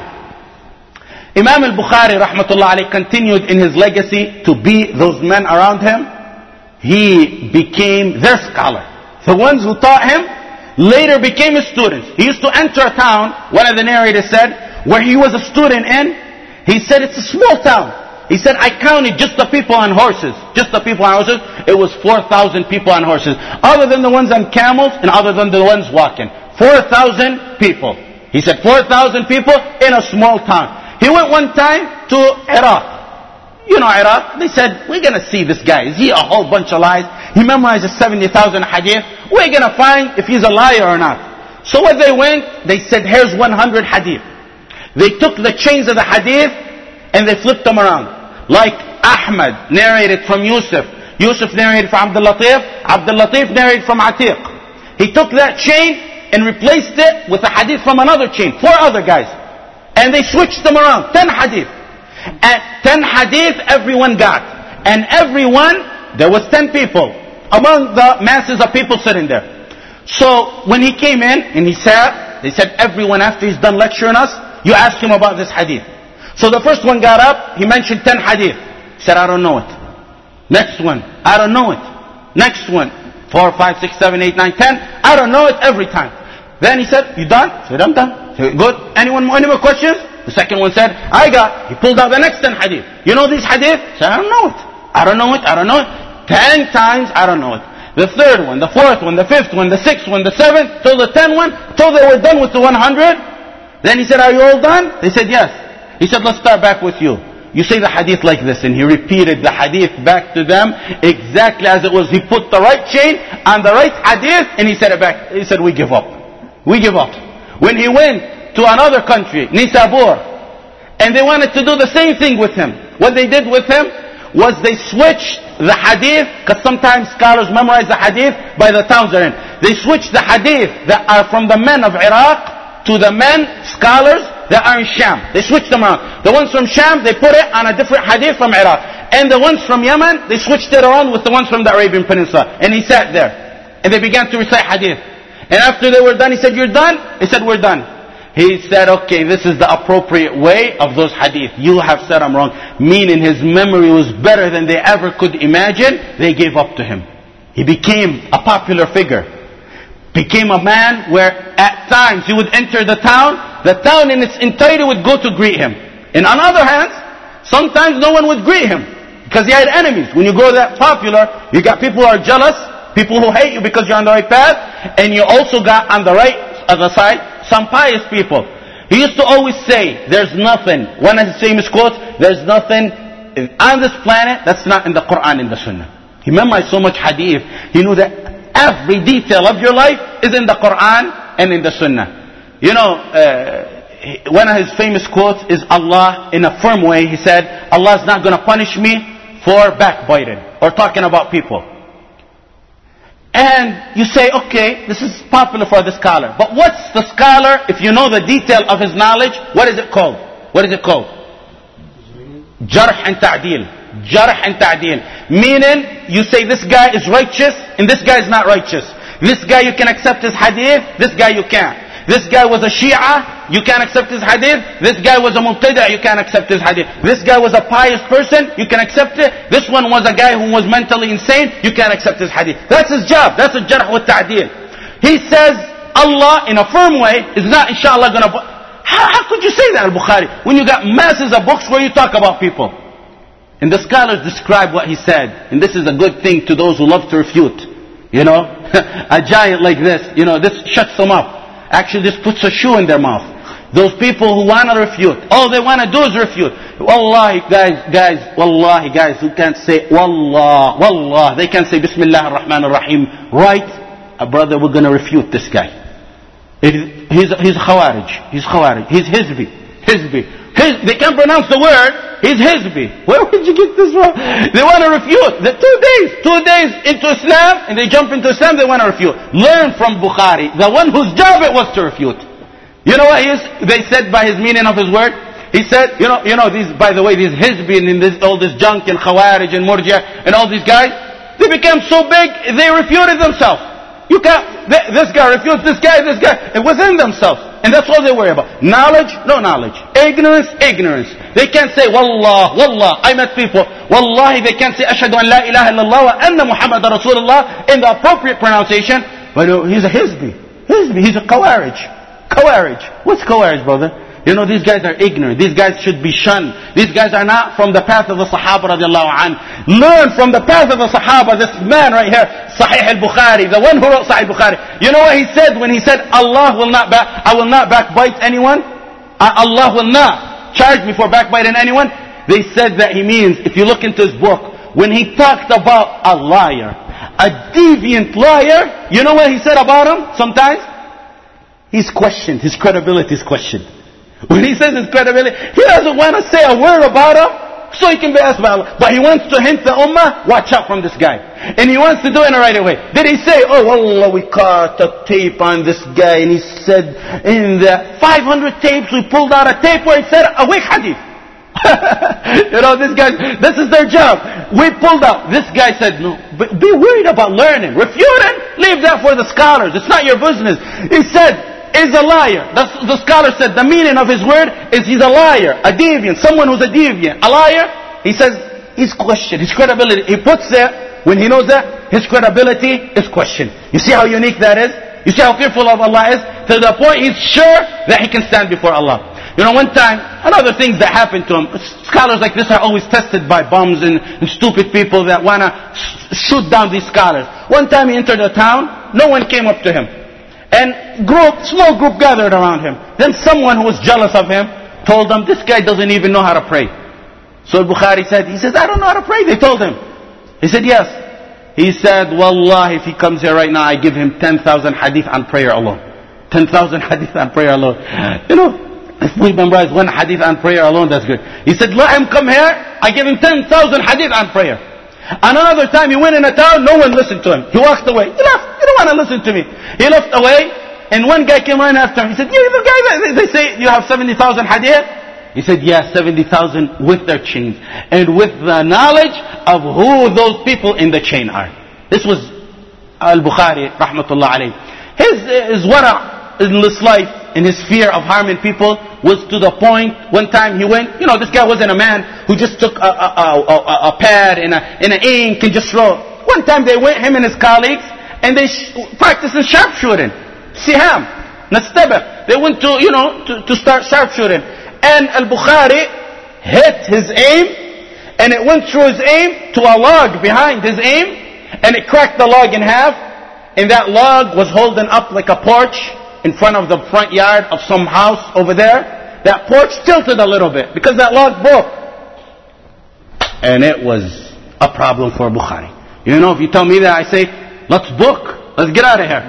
Imam al-Bukhari, rahmatullah alayh, continued in his legacy to be those men around him. He became their scholar. The ones who taught him later became his students. He used to enter a town, one of the narrators said, where he was a student in. He said it's a small town. He said, I counted just the people on horses. Just the people on horses. It was four thousand people on horses. Other than the ones on camels and other than the ones walking. four thousand people. He said four thousand people in a small town. He went one time to Iraq. You know Iraq, they said, we're going to see this guy. Is he a whole bunch of lies? He memorizes seventy thousand hadith. We're going to find if he's a liar or not. So when they went, they said, here's one hundred hadith. They took the chains of the hadith and they flipped them around. Like Ahmad narrated from Yusuf. Yusuf narrated from Abdul Latif. Abdul Latif narrated from Atiq. He took that chain and replaced it with a hadith from another chain. Four other guys. And they switched them around. Ten hadith. And ten hadith everyone got. And everyone, there was ten people among the masses of people sitting there. So when he came in and he sat, they said, everyone after he's done lecturing us, you ask him about this hadith. So the first one got up, he mentioned ten hadith. He said, I don't know it. Next one, I don't know it. Next one, four, five, six, seven, eight, nine, ten. I don't know it every time. Then he said, you done? I said, I'm done. Said, good. Anyone, any more questions? The second one said, I got. He pulled out the next ten hadith. You know these hadith? He said, I don't know it. I don't know it. I don't know it. Ten times, I don't know it. The third one, the fourth one, the fifth one, the sixth one, the seventh, till the tenth one, till they were done with the one hundred. Then he said, are you all done? They said, yes. He said, let's start back with you. You say the hadith like this. And he repeated the hadith back to them exactly as it was. He put the right chain on the right hadith and he said it back. He said, we give up. We give up. When he went to another country, Nisabur, and they wanted to do the same thing with him. What they did with him was they switched the hadith, because sometimes scholars memorize the hadith by the towns they're in. They switched the hadith that are from the men of Iraq to the men, scholars, that are in Sham. They switched them around. The ones from Sham, they put it on a different hadith from Iraq. And the ones from Yemen, they switched it around with the ones from the Arabian Peninsula. And he sat there. And they began to recite hadith. And after they were done, he said, you're done? He said, we're done. He said, okay, this is the appropriate way of those hadith. You have said I'm wrong. Meaning his memory was better than they ever could imagine. They gave up to him. He became a popular figure. Became a man where at times he would enter the town, the town in its entirety would go to greet him. And on other hands, sometimes no one would greet him because he had enemies. When you grow that popular, you got people who are jealous, people who hate you because you're on the right path, and you also got on the right other side some pious people. He used to always say, there's nothing, one of his famous quotes, there's nothing on this planet that's not in the Quran and the Sunnah. He memorized so much hadith, he knew that every detail of your life is in the Quran and in the Sunnah. You know, uh, one of his famous quotes is Allah, in a firm way, he said, Allah is not going to punish me for backbiting or talking about people. And you say, okay, this is popular for the scholar. But what's the scholar, if you know the detail of his knowledge, what is it called? What is it called? Jarh and ta'deel. Jarh and ta'deel. Meaning, you say this guy is righteous and this guy is not righteous. This guy you can accept his hadith, this guy you can't. This guy was a Shia, you can't accept his hadith. This guy was a Mubtadi', you can't accept his hadith. This guy was a pious person, you can accept it. This one was a guy who was mentally insane, you can't accept his hadith. That's his job, that's a Jarh wa ta'deel. He says, Allah in a firm way is not inshallah gonna... How, how could you say that, Al-Bukhari, when you got masses of books where you talk about people? And the scholars describe what he said. And this is a good thing to those who love to refute. You know, a giant like this, you know, this shuts them up. Actually, this puts a shoe in their mouth. Those people who want to refute, all they want to do is refute. Wallahi, guys, guys, wallahi, guys, who can't say wallah, wallah, they can't say Bismillah ar-Rahman ar-Rahim, right? Uh, brother, we're going to refute this guy. It, he's, he's Khawarij, he's Khawarij, he's Hizbi, Hizbi. His, they can't pronounce the word, he's Hizbi. Where would you get this from? They want to refute. The two days, two days into Islam, and they jump into Islam, they want to refute. Learn from Bukhari, the one whose job it was to refute. You know what he is? They said by his meaning of his word? He said, you know, you know these, by the way, these Hizbi and this, all this junk and Khawarij and Murja and all these guys, they became so big, they refuted themselves. You can't, this guy refutes this guy, this guy, and within themselves. And that's all they worry about. Knowledge, no knowledge. Ignorance, ignorance. They can't say, Wallah, Wallah. I met people, Wallahi, they can't say, Ashhadu an la ilaha illallah wa anna Muhammad Rasulullah in the appropriate pronunciation. But he's a Hizbi. Hizbi, he's a Khawarij. Khawarij. What's Khawarij, brother? You know, these guys are ignorant. These guys should be shunned. These guys are not from the path of the Sahaba radiallahu anhu. Learn from the path of the Sahaba. This man right here, Sahih al-Bukhari, the one who wrote Sahih al-Bukhari. You know what he said when he said, Allah will not back, I will not backbite anyone? Uh, Allah will not charge me for backbiting anyone? They said that he means, if you look into his book, when he talked about a liar, a deviant liar, you know what he said about him sometimes? He's questioned. His credibility is questioned. When he says his credibility, he doesn't want to say a word about him so he can be asked by Allah. But he wants to hint the ummah, watch out from this guy. And he wants to do it in the right way. Did he say, oh Allah, we caught a tape on this guy, and he said in the five hundred tapes we pulled out a tape where it said a weak hadith. You know, this guy, this is their job. We pulled out. This guy said, no, but be worried about learning. Refuting, leave that for the scholars. It's not your business. He said, is a liar. The, the scholar said the meaning of his word is he's a liar, a deviant, someone who's a deviant. A liar, he says, he's questioned, his credibility. He puts there, when he knows that, his credibility is questioned. You see how unique that is? You see how fearful of Allah is? To the point he's sure that he can stand before Allah. You know, one time, and other things that happened to him, scholars like this are always tested by bums and, and stupid people that want to shoot down these scholars. One time he entered a town, no one came up to him. And group, small group gathered around him. Then someone who was jealous of him told him, this guy doesn't even know how to pray. So Bukhari said, he says, I don't know how to pray. They told him. He said, yes. He said, Wallah, if he comes here right now, I give him ten thousand hadith on prayer alone. ten thousand hadith on prayer alone. You know, if we memorize one hadith on prayer alone, that's good. He said, let him come here, I give him ten thousand hadith on prayer. Another time he went in a town, no one listened to him. He walked away. He left. You don't want to listen to me. He left away, and one guy came running after him. He said, you're the guy that they say you have seventy thousand hadith? He said, yeah, seventy thousand with their chains. And with the knowledge of who those people in the chain are. This was Al-Bukhari, rahmatullah alayhi. His, his wara' in this life, and his fear of harming people was to the point, one time he went, you know, this guy wasn't a man who just took a, a, a, a, a pad and, a, and an ink and just wrote. One time they went, him and his colleagues, and they sh- practicing sharpshooting. Siham, Nastabah. They went to, you know, to, to start sharpshooting. And Al-Bukhari hit his aim, and it went through his aim to a log behind his aim, and it cracked the log in half, and that log was holding up like a porch in front of the front yard of some house over there. That porch tilted a little bit because that log broke. And it was a problem for Bukhari. You know, if you tell me that, I say, let's book. Let's get out of here.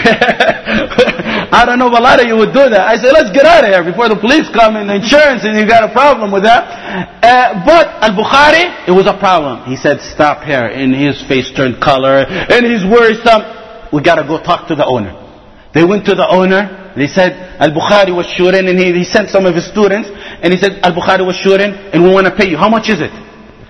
I don't know if a lot of you would do that. I say, let's get out of here before the police come and the insurance and you got a problem with that. Uh, but Al-Bukhari, it was a problem. He said, stop here. And his face turned color and he's worrisome. We got to go talk to the owner. They went to the owner. They said, Al-Bukhari was shooting, and he, he sent some of his students. And he said, Al-Bukhari was shooting and we want to pay you. How much is it?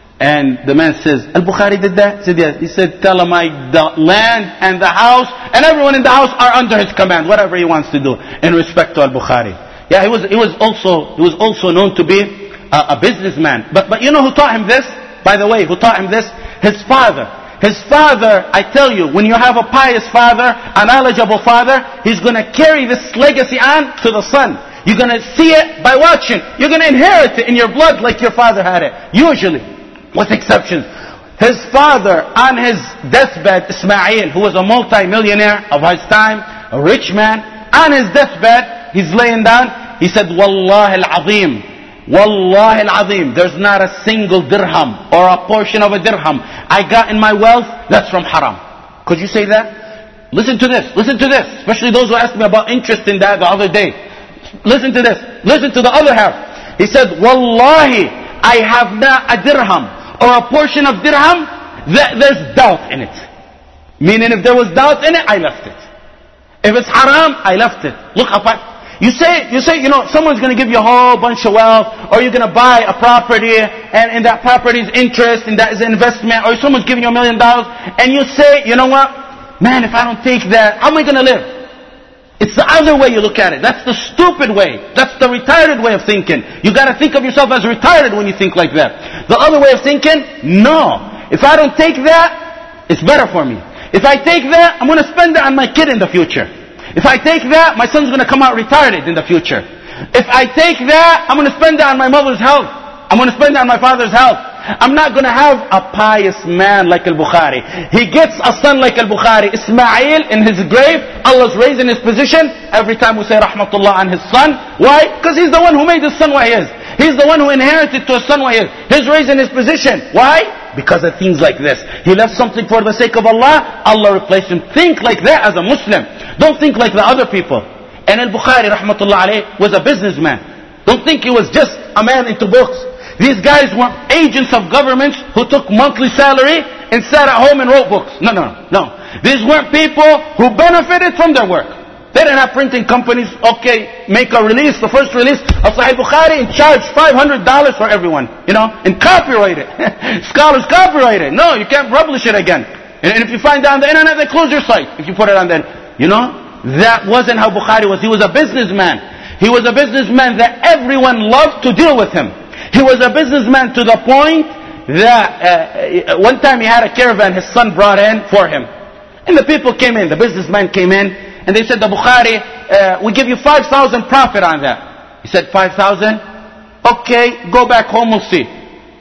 And the man says, Al-Bukhari did that? He said, yes. He said, tell him I, the land and the house and everyone in the house are under his command, whatever he wants to do, in respect to Al-Bukhari. Yeah, he was, he was also, he was also known to be a, a businessman. But, but you know who taught him this? By the way, who taught him this? His father. His father, I tell you, when you have a pious father, a knowledgeable father, he's going to carry this legacy on to the son. You're going to see it by watching. You're going to inherit it in your blood like your father had it. Usually. With exceptions. His father, on his deathbed, Ismail, who was a multi-millionaire of his time, a rich man, on his deathbed, he's laying down, he said, Wallahi al-Azim, Wallahi al-Azim, there's not a single dirham or a portion of a dirham I got in my wealth that's from haram. Could you say that? Listen to this, listen to this, especially those who asked me about interest in that the other day. Listen to this, listen to the other half. He said, Wallahi, I have not a dirham or a portion of dirham that there's doubt in it. Meaning if there was doubt in it, I left it. If it's haram, I left it. Look how far. You say, you say, you know, someone's going to give you a whole bunch of wealth, or you're going to buy a property, and in that property's interest, and that is an investment, or someone's giving you a million dollars, and you say, you know what? Man, if I don't take that, how am I going to live? It's the other way you look at it. That's the stupid way. That's the retarded way of thinking. You got to think of yourself as retarded when you think like that. The other way of thinking, no. If I don't take that, it's better for me. If I take that, I'm going to spend it on my kid in the future. If I take that, my son's going to come out retarded in the future. If I take that, I'm going to spend it on my mother's health. I'm going to spend it on my father's health. I'm not going to have a pious man like Al-Bukhari. He gets a son like Al-Bukhari. Ismail in his grave, Allah's raising his position. Every time we say Rahmatullah on his son. Why? Because he's the one who made his son what he is. He's the one who inherited to his son what he is. He's raising his position. Why? Because of things like this. He left something for the sake of Allah. Allah replaced him. Think like that as a Muslim. Don't think like the other people. And Al-Bukhari Rahmatullah alayh was a businessman. Don't think he was just a man into books. These guys weren't agents of governments who took monthly salary and sat at home and wrote books. No, no, no. These weren't people who benefited from their work. They didn't have printing companies. Okay, make a release, the first release of Sahih Bukhari, and charge five hundred dollars for everyone. You know, and copyright it. Scholars copyright it. No, you can't publish it again. And if you find it on the internet, they close your site if you put it on there. You know, that wasn't how Bukhari was. He was a businessman. He was a businessman that everyone loved to deal with him. He was a businessman to the point that uh, one time he had a caravan his son brought in for him. And the people came in, the businessman came in, and they said, the Bukhari, uh, we give you five thousand profit on that. He said, five thousand? Okay, go back home, we'll see.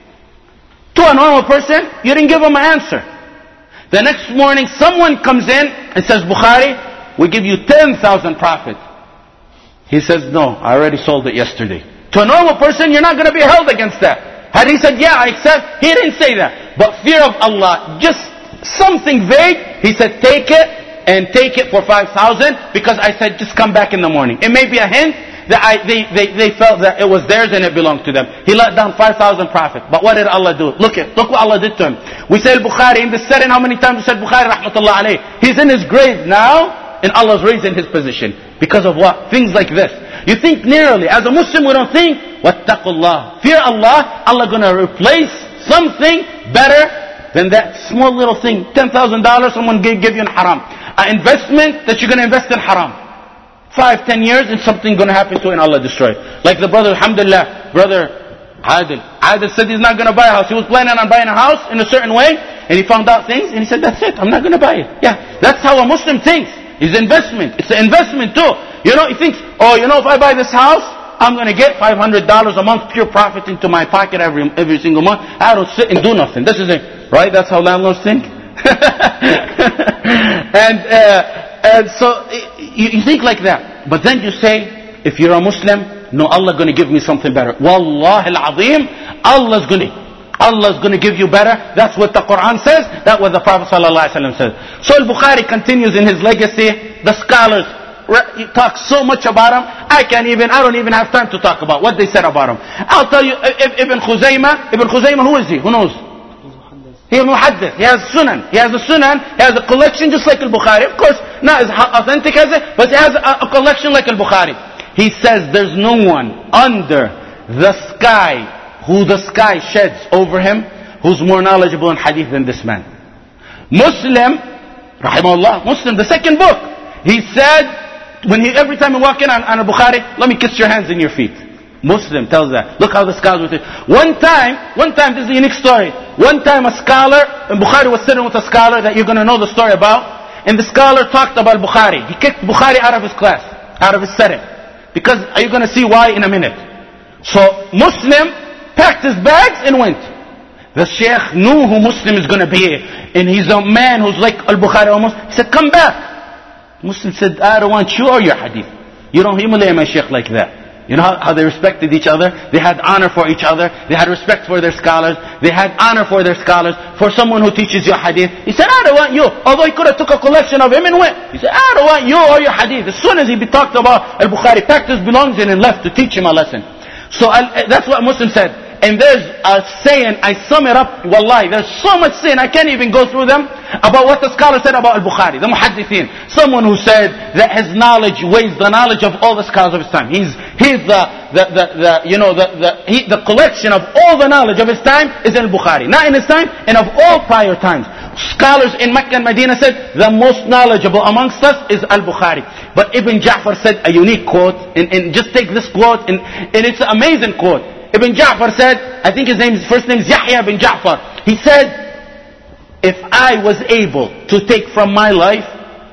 To a normal person, you didn't give him an answer. The next morning, someone comes in and says, Bukhari, we give you ten thousand profit. He says, no, I already sold it yesterday. To a normal person, you're not going to be held against that. Had he said, yeah, I accept, he didn't say that. But fear of Allah, just something vague, he said, take it, and take it for five thousand, because I said, just come back in the morning. It may be a hint that I, they, they, they felt that it was theirs and it belonged to them. He let down five thousand profit. But what did Allah do? Look at, look what Allah did to him. We say Al-Bukhari, in the setting, how many times we said Bukhari, Rahmatullah alayh? He's in his grave now, and Allah's raising his position. Because of what? Things like this. You think narrowly. As a Muslim, we don't think, wattaqullah. Fear Allah. Allah going to replace something better than that small little thing. ten thousand dollars someone give, give you in haram. An investment that you're going to invest in haram. Five, ten years and something going to happen to it and Allah destroy it. Like the brother, alhamdulillah, brother Adil. Adil said he's not going to buy a house. He was planning on buying a house in a certain way. and he found out things, and he said, that's it, I'm not going to buy it. Yeah, that's how a Muslim thinks. It's investment. It's an investment too. You know, he thinks, oh, you know, if I buy this house, I'm going to get five hundred dollars a month pure profit into my pocket every every single month. I don't sit and do nothing. This is it, right? That's how landlords think. and uh, and so you, you think like that. But then you say, if you're a Muslim, no, Allah's going to give me something better. Wallahi al-azim, Allah's going to Allah's going to give you better. That's what the Quran says. That's what the Prophet ﷺ says. So Al-Bukhari continues in his legacy. The scholars he talks so much about him, I can't even, I don't even have time to talk about what they said about him. I'll tell you, Ibn Khuzaymah, Ibn Khuzaymah, who is he? Who knows? He is muhaddith. He has sunan. He has a sunan. He has a collection just like Al-Bukhari. Of course, not as authentic as it, but he has a, a collection like Al-Bukhari. He says there's no one under the sky who the sky sheds over him who's more knowledgeable in hadith than this man. Muslim, rahimahullah, Muslim, the second book, he said, when he, every time he walk in on, on a Bukhari, let me kiss your hands and your feet. Muslim tells that. Look how the scholars would say. One time, one time, this is a unique story. One time a scholar, and Bukhari was sitting with a scholar that you're going to know the story about, and the scholar talked about Bukhari. He kicked Bukhari out of his class, out of his setting. Because, are you going to see why in a minute? So, Muslim packed his bags and went. The Shaykh knew who Muslim is going to be, and he's a man who's like Al-Bukhari almost. He said, come back. Muslim said, I don't want you or your hadith. You don't humiliate my Shaykh like that. You know how, how they respected each other? They had honor for each other. They had respect for their scholars. They had honor for their scholars. For someone who teaches you hadith, he said, I don't want you. Although he could have took a collection of him and went. He said, I don't want you or your hadith. As soon as he talked about Al-Bukhari, packed his belongings and left to teach him a lesson. So that's what Muslim said. And there's a saying, I sum it up, wallahi, there's so much saying, I can't even go through them, about what the scholar said about Al-Bukhari, the muhaddithin. Someone who said that his knowledge weighs the knowledge of all the scholars of his time. He's, he's the, the, the, the you know, the, the, he, the collection of all the knowledge of his time is in Al-Bukhari. Not in his time, and of all prior times. Scholars in Mecca and Medina said, the most knowledgeable amongst us is Al-Bukhari. But Ibn Ja'far said a unique quote, and, and just take this quote, and, and it's an amazing quote. Ibn Ja'far said, I think his name, his first name is Yahya ibn Ja'far. He said, if I was able to take from my life,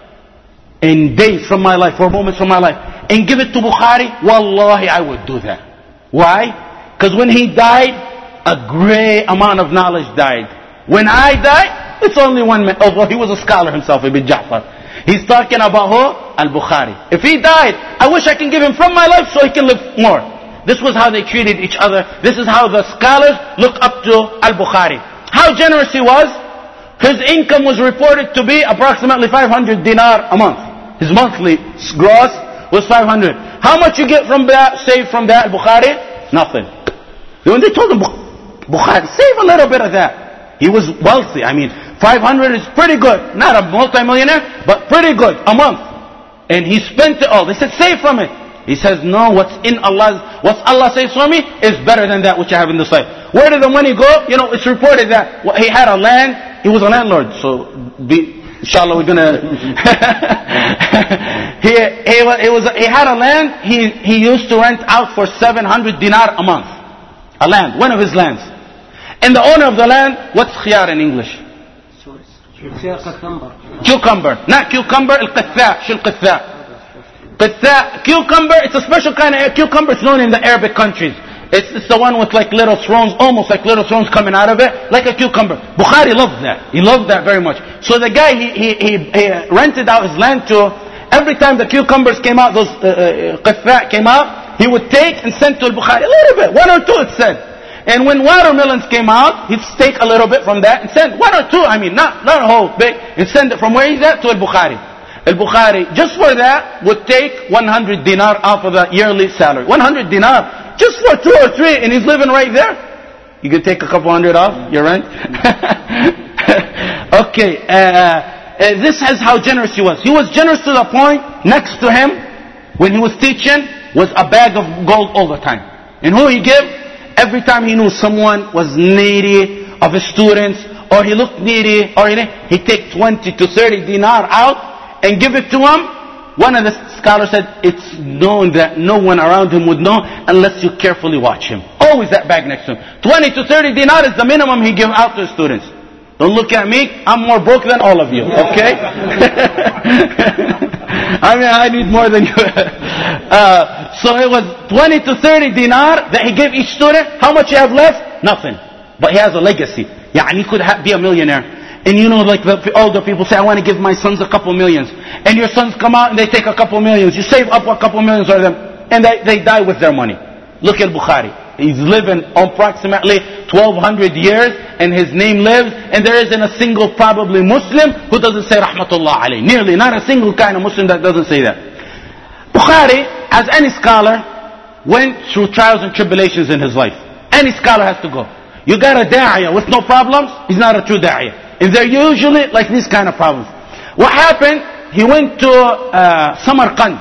in days from my life, or moments from my life, and give it to Bukhari, wallahi I would do that. Why? Because when he died, a great amount of knowledge died. When I died, it's only one man, although he was a scholar himself, Ibn Ja'far. He's talking about who? Al-Bukhari. If he died, I wish I can give him from my life so he can live more. This was how they treated each other. This is how the scholars look up to Al-Bukhari. How generous he was. His income was reported to be approximately five hundred dinar a month. His monthly gross was five hundred. How much you get from that, save from that Al-Bukhari? Nothing. When they told him, Bukhari, save a little bit of that. He was wealthy. I mean, five hundred is pretty good. Not a multimillionaire, but pretty good a month. And he spent it all. They said, save from it. He says, no, what's in Allah's, what's Allah says for me is better than that which I have in this life. Where did the money go? You know, it's reported that he had a land, he was a landlord. So, be, inshallah, we're gonna, he, he, he, was, he had a land, he, he used to rent out for seven hundred dinar a month. A land, one of his lands. And the owner of the land, what's khiyar in English? Cucumber. Not cucumber, al-qitha, shil qitha. Qitha, cucumber, it's a special kind of cucumber. It's known in the Arabic countries. It's, it's the one with like little thrones, almost like little thrones coming out of it, like a cucumber. Bukhari loved that. He loved that very much. So the guy, he, he, he, he rented out his land to, every time the cucumbers came out, those uh, qitha came out, he would take and send to Al-Bukhari a little bit, one or two it said. And when watermelons came out, he'd take a little bit from that and send one or two, I mean, not, not a whole big, and send it from where he's at to Al-Bukhari. Al-Bukhari, just for that, would take one hundred dinar off of the yearly salary. one hundred dinar, just for two or three, and he's living right there. You could take a couple hundred off your rent. Okay, uh, uh, this is how generous he was. He was generous to the point, next to him, when he was teaching, was a bag of gold all the time. And who he gave? Every time he knew someone was needy of his students, or he looked needy, or he, he'd take twenty to thirty dinar out, and give it to him. One of the scholars said, it's known that no one around him would know unless you carefully watch him. Always that bag next to him. twenty to thirty dinar is the minimum he gave out to his students. Don't look at me. I'm more broke than all of you. Okay? I mean, I need more than you. Uh, so it was twenty to thirty dinar that he gave each student. How much you have left? Nothing. But he has a legacy. Yeah, and he could ha- be a millionaire. And you know, like the older people say, I want to give my sons a couple millions. And your sons come out and they take a couple millions. You save up a couple millions for them. And they, they die with their money. Look at Bukhari. He's living approximately twelve hundred years and his name lives, and there isn't a single probably Muslim who doesn't say Rahmatullah alayh. Nearly not a single kind of Muslim that doesn't say that. Bukhari, as any scholar, went through trials and tribulations in his life. Any scholar has to go. You got a da'iyah with no problems, he's not a true da'iyah. And they're usually like these kind of problems. What happened? He went to uh, Samarkand.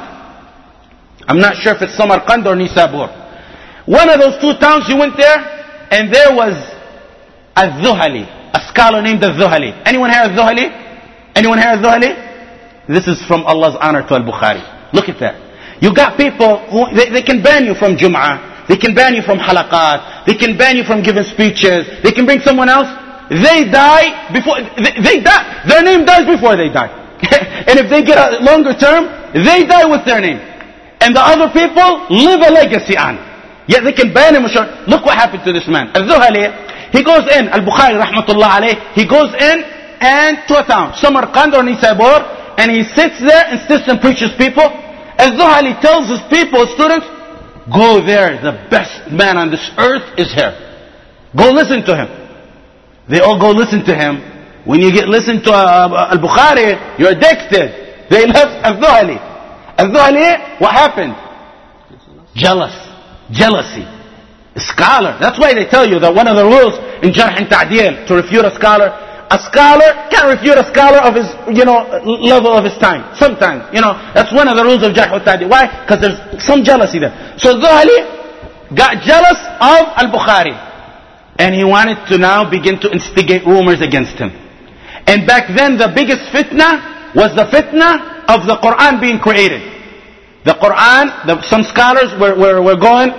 I'm not sure if it's Samarkand or Nisabur. One of those two towns, he went there, and there was Al-Dhuhali, a scholar named Al-Dhuhali. Anyone here Al-Dhuhali? Anyone here Al-Dhuhali? This is from Allah's honor to Al-Bukhari. Look at that. You got people who, they, they can ban you from Jum'ah, they can ban you from halaqat, they can ban you from giving speeches, they can bring someone else. They die before, they, they die, their name dies before they die. And if they get a longer term, they die with their name. And the other people live a legacy on. Yet they can ban him. Look what happened to this man. Al-Dhuhali, he goes in, Al-Bukhari rahmatullah alayh, he goes in and to a town, Samarkand or Nisabur, and he sits there and sits and preaches people. Al-Dhuhali tells his people, his students, go there, the best man on this earth is here. Go listen to him. They all go listen to him. When you get listened to uh, Al-Bukhari, you're addicted. They left Al-Dhuhali. Al-Dhuhali, what happened? Jealous. Jealousy. A scholar. That's why they tell you that one of the rules in Jarh and Ta'dil, to refute a scholar, a scholar can't refute a scholar of his, you know, level of his time. Sometimes, you know, that's one of the rules of Jarh and Ta'dil. Why? Because there's some jealousy there. So Dhuhali got jealous of Al-Bukhari. And he wanted to now begin to instigate rumors against him. And back then the biggest fitna was the fitna of the Quran being created. The Quran, the, some scholars were, were, were going,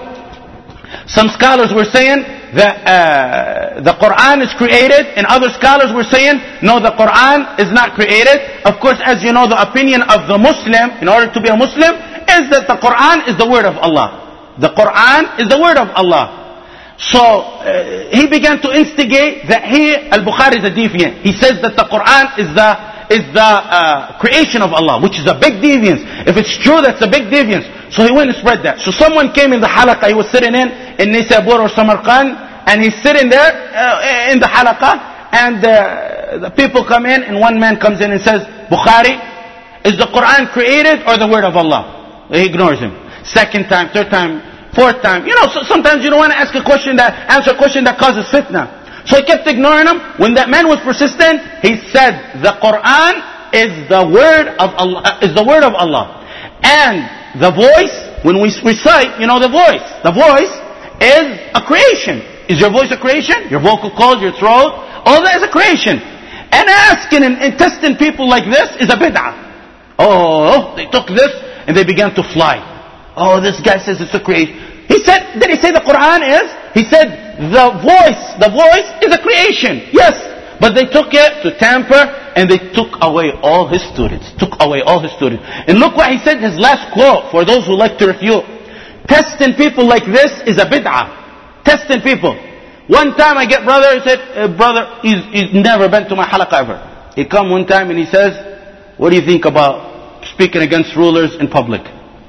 some scholars were saying that uh, the Quran is created, and other scholars were saying, no, the Quran is not created. Of course, as you know, the opinion of the Muslim, in order to be a Muslim, is that the Quran is the word of Allah. The Quran is the word of Allah. So, uh, he began to instigate that he, Al-Bukhari is a deviant. He says that the Quran is the is the uh, creation of Allah, which is a big deviance. If it's true, that's a big deviance. So he went and spread that. So someone came in the halaqah, he was sitting in, in Nisabur or Samarkand, and he's sitting there uh, in the halaqah, and uh, the people come in, and one man comes in and says, Bukhari, is the Quran created or the word of Allah? He ignores him. Second time, third time, fourth time. You know, so sometimes you don't want to ask a question that, answer a question that causes fitna. So he kept ignoring him. When that man was persistent, he said, the Quran is the word of Allah, is the word of Allah. And the voice, when we recite, you know the voice. The voice is a creation. Is your voice a creation? Your vocal cords, your throat, all that is a creation. And asking and, and testing people like this is a bid'ah. Oh, they took this and they began to fly. Oh, this guy says it's a creation. He said, did he say the Quran is? He said, the voice, the voice is a creation. Yes. But they took it to tamper, and they took away all his students. Took away all his students. And look what he said, his last quote, for those who like to refute. Testing people like this is a bid'ah. Testing people. One time I get brother, he said, uh, brother, he's, he's never been to my halaqah ever. He come one time and he says, what do you think about speaking against rulers in public?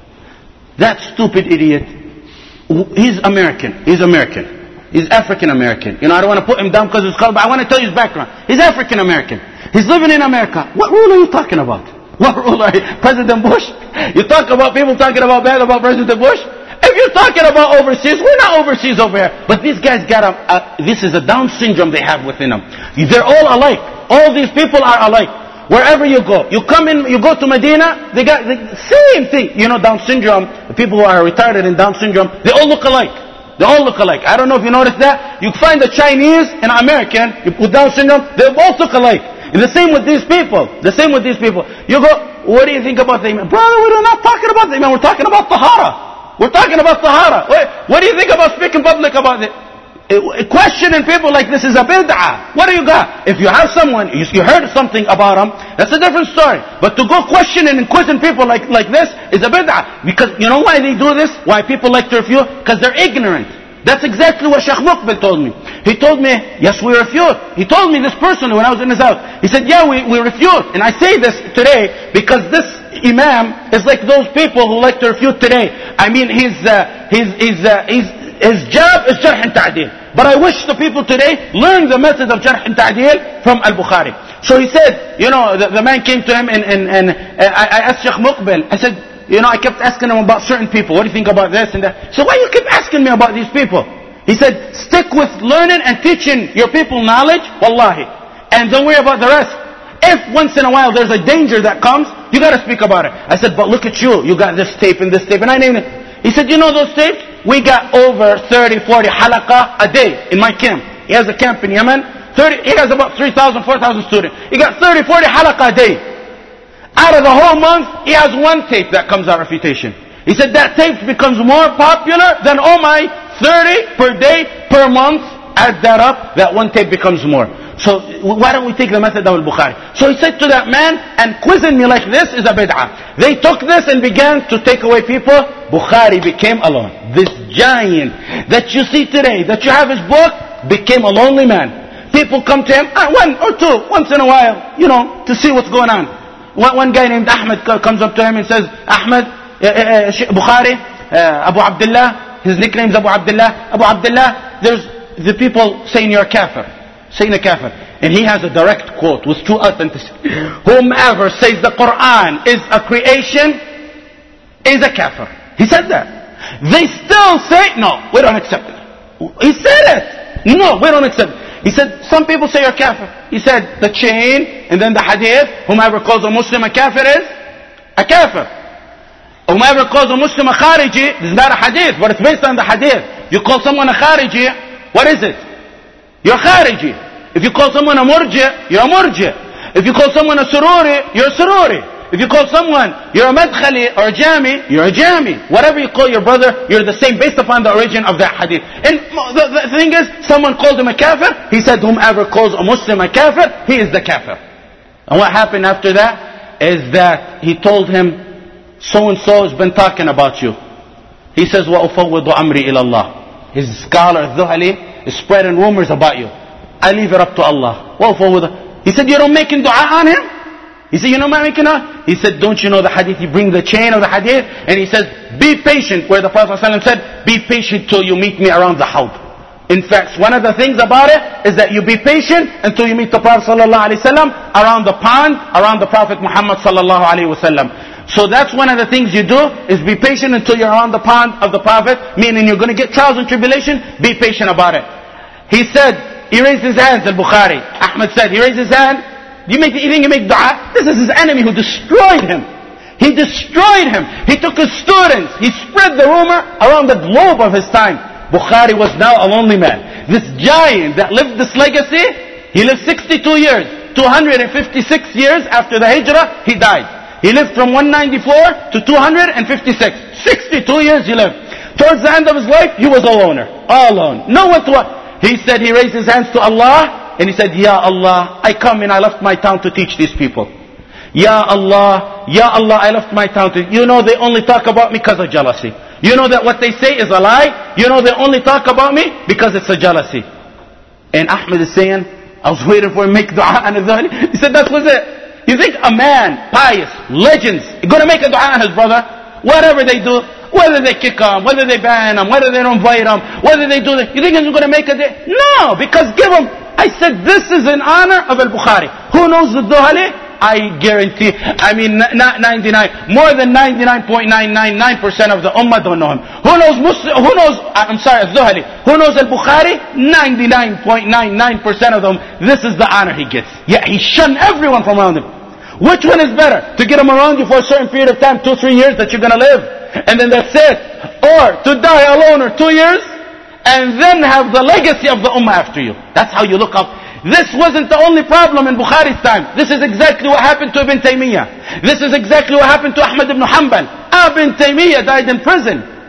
That stupid idiot. He's American. He's American. He's African American. You know, I don't want to put him down because he's called, but I want to tell you his background. He's African American. He's living in America. What rule are you talking about? What rule are you? President Bush? You talk about people talking about bad about President Bush? If you're talking about overseas, we're not overseas over here. But these guys got a, a this is a Down syndrome they have within them. They're all alike. All these people are alike. Wherever you go, you come in, you go to Medina, they got the same thing. You know, Down syndrome, the people who are retarded in Down syndrome, they all look alike. They all look alike. I don't know if you noticed that. You find the Chinese and American with Down syndrome, they both look alike. And the same with these people. The same with these people. You go, what do you think about the Imam? Brother, we're not talking about the Imam. We're talking about Tahara. We're talking about Tahara. What, what do you think about speaking public about it? Questioning people like this is a bid'ah. What do you got? If you have someone, you, you heard something about them, that's a different story. But to go questioning and quizzing people like, like this is a bid'ah. Because you know why they do this? Why people like to refute? Because they're ignorant. That's exactly what Sheikh Muqbil told me. He told me, yes, we refute. He told me this personally when I was in his house. He said, yeah, we, we refute. And I say this today because this Imam is like those people who like to refute today. I mean, his, uh, his, his, uh, his, his job is Jarh and Ta'deel. But I wish the people today learn the method of Jarh and Ta'deel from Al-Bukhari. So he said, you know, the, the man came to him and, and, and uh, I, I asked Sheikh Muqbil, I said, you know, I kept asking him about certain people. What do you think about this and that? So why you keep asking me about these people? He said, stick with learning and teaching your people knowledge, wallahi. And don't worry about the rest. If once in a while there's a danger that comes, you gotta speak about it. I said, but look at you. You got this tape and this tape. And I named it. He said, you know those tapes? We got over thirty, forty halaqah a day in my camp. He has a camp in Yemen. thirty, he has about three thousand, four thousand students. He got thirty, forty halaqah a day. Out of the whole month, he has one tape that comes out refutation. He said that tape becomes more popular than all my thirty per day, per month. Add that up, that one tape becomes more. So why don't we take the method of Al-Bukhari? So he said to that man, and quizzing me like this is a bid'ah. They took this and began to take away people. Bukhari became alone. This giant that you see today, that you have his book, became a lonely man. People come to him, uh, one or two, once in a while, you know, to see what's going on. One, one guy named Ahmed comes up to him and says, Ahmed, uh, uh, Bukhari, uh, Abu Abdullah, his nickname is Abu Abdullah. Abu Abdullah, there's the people saying you're kafir. Saying a kafir. And he has a direct quote with true authenticity. Whomever says the Quran is a creation is a kafir. He said that. They still say, no, we don't accept it. He said it. No, we don't accept it. He said, some people say you're kafir. He said, the chain, and then the hadith, whomever calls a Muslim a kafir is a kafir. Whomever calls a Muslim a khariji, this is not a hadith, but it's based on the hadith. You call someone a khariji, what is it? You're khariji. If you call someone a murji, you're a murji. If you call someone a sururi, you're a sururi. If you call someone, you're a madkhali or a jami, you're a jami. Whatever you call your brother, you're the same based upon the origin of that hadith. And the, the thing is, someone called him a kafir, he said, whomever calls a Muslim a kafir, he is the kafir. And what happened after that is that he told him, so-and-so has been talking about you. He says, وَأُفَوِّضُ أَمْرِي إِلَى اللَّهِ. His scholar, Dhuhali, is spreading rumors about you. I leave it up to Allah. وَأُفَوِّضُ. He said, you don't making dua on him? He said, you know what I'm making dua? He said, don't you know the hadith? He brings the chain of the hadith, and he says, be patient, where the Prophet ﷺ said, be patient till you meet me around the hawd. In fact, one of the things about it is that you be patient until you meet the Prophet ﷺ around the pond, around the Prophet Muhammad ﷺ. So that's one of the things you do, is be patient until you're around the pond of the Prophet, meaning you're going to get trials and tribulation, be patient about it. He said, he raised his hands, Al-Bukhari. Ahmed said, he raised his hand, you, make, you think you make dua? This is his enemy who destroyed him. He destroyed him. He took his students. He spread the rumor around the globe of his time. Bukhari was now a lonely man. This giant that lived this legacy, he lived sixty-two years. two hundred fifty-six years after the hijrah, he died. He lived from one ninety-four to two hundred fifty-six. sixty-two years he lived. Towards the end of his life, he was a loner. All alone. No one to what? He said he raised his hands to Allah, and he said, Ya Allah, I come and I left my town to teach these people. Ya Allah, Ya Allah, I left my town to... You know they only talk about me because of jealousy. You know that what they say is a lie. You know they only talk about me because it's a jealousy. And Ahmed is saying, I was waiting for him to make dua on his Dhuhali. He said, that was it. You think a man, pious, legends, going to make a dua on his brother? Whatever they do, whether they kick him, whether they ban him, whether they don't invite him, whether they do that, you think he's going to make a day? No, because give him. I said, this is in honor of Al-Bukhari. Who knows the Dhuhali? I guarantee, I mean, not ninety-nine, more than ninety-nine point nine nine nine percent of the Ummah don't know him. Who knows Muslim, who knows, I'm sorry, Dhuhali, who knows Al-Bukhari? ninety-nine point nine nine percent of them, this is the honor he gets. Yeah, he shunned everyone from around him. Which one is better? To get him around you for a certain period of time, two, three years that you're going to live, and then that's it. Or to die alone or two years, and then have the legacy of the Ummah after you. That's how you look up. This wasn't the only problem in Bukhari's time. This is exactly what happened to Ibn Taymiyyah. This is exactly what happened to Ahmad ibn Hanbal. Ibn Taymiyyah died in prison.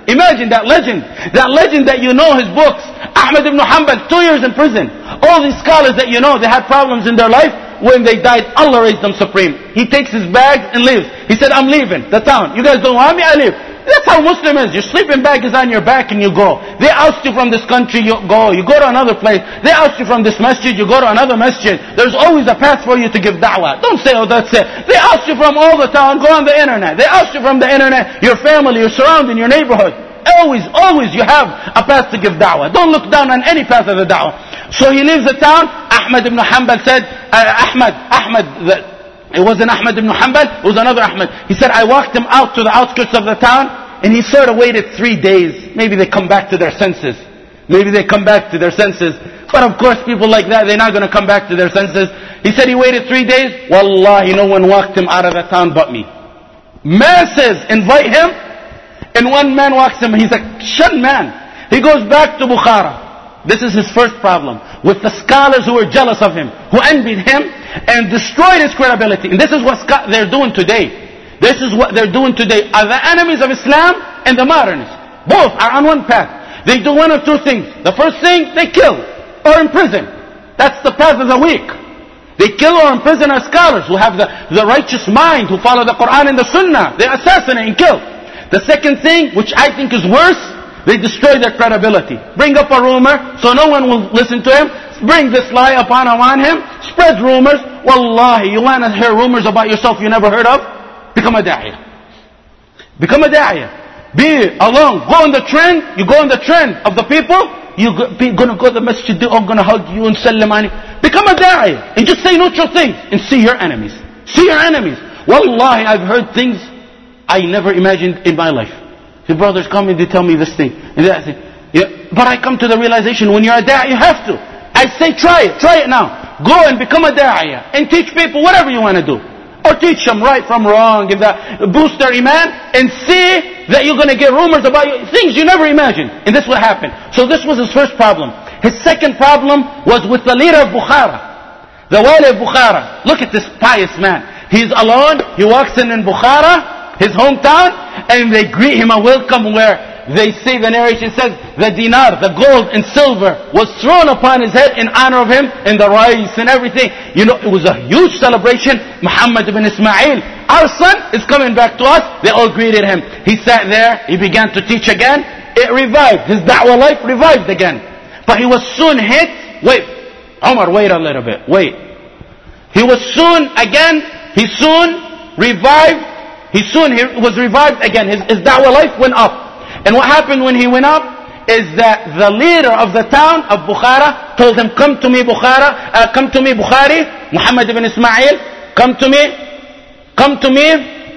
Imagine that legend. That legend that you know his books. Ahmad ibn Hanbal, two years in prison. All these scholars that you know, they had problems in their life. When they died, Allah raised them supreme. He takes his bag and leaves. He said, I'm leaving the town. You guys don't want me? I leave. That's how Muslim is. Your sleeping bag is on your back and you go. They oust you from this country, you go. You go to another place. They oust you from this masjid, you go to another masjid. There's always a path for you to give da'wah. Don't say, oh, that's it. They oust you from all the town, go on the internet. They oust you from the internet, your family, your surrounding, your neighborhood. Always, always you have a path to give da'wah. Don't look down on any path of the da'wah. So he leaves the town. Ahmad ibn Hanbal said, uh, Ahmad, Ahmad, the, it wasn't Ahmad ibn Hanbal, it was another Ahmad. He said, I walked him out to the outskirts of the town, and he sort of waited three days. Maybe they come back to their senses. Maybe they come back to their senses. But of course, people like that, they're not going to come back to their senses. He said he waited three days. Wallahi, no one walked him out of the town but me. Masses invite him, and one man walks him. He's a shunned man. He goes back to Bukhara. This is his first problem. With the scholars who were jealous of him, who envied him, and destroyed his credibility. And this is what they're doing today. This is what they're doing today. Are the enemies of Islam and the modernists. Both are on one path. They do one of two things. The first thing, they kill or imprison. That's the path of the weak. They kill or imprison our scholars who have the, the righteous mind, who follow the Quran and the Sunnah. They assassinate and kill. The second thing, which I think is worse, they destroy their credibility. Bring up a rumor so no one will listen to him. Bring this lie upon on him. Spread rumors. Wallahi, you want to hear rumors about yourself you never heard of? Become a da'iyah. Become a da'iyah. Be alone. Go on the trend. You go on the trend of the people. You're going to go to the masjid. They're all going to hug you and salam on you. Become a da'iyah. And just say neutral things. And see your enemies. See your enemies. Wallahi, I've heard things I never imagined in my life. The brothers come and they tell me this thing and that thing. Yeah. But I come to the realization, when you're a da'iyah, you have to. I say try it. Try it now. Go and become a da'iyah. And teach people whatever you want to do. Or teach them right from wrong, and that, boost their iman, and see that you're going to get rumors about you, things you never imagined. And this will happen. So this was his first problem. His second problem was with the leader of Bukhara. The wali of Bukhara. Look at this pious man. He's alone. He walks in in Bukhara, his hometown, and they greet him a welcome where they say, the narration says, the dinar, the gold and silver was thrown upon his head in honor of him, and the rice and everything. You know, it was a huge celebration. Muhammad ibn Ismail, our son, is coming back to us. They all greeted him. He sat there. He began to teach again. It revived. His da'wah life revived again. But he was soon hit. Wait. Umar, wait a little bit. Wait. He was soon again, he soon revived. He soon he was revived again. His, his da'wah life went up. And what happened when he went up is that the leader of the town of Bukhara told him, come to me Bukhara, uh, come to me Bukhari, Muhammad ibn Ismail, come to me, come to me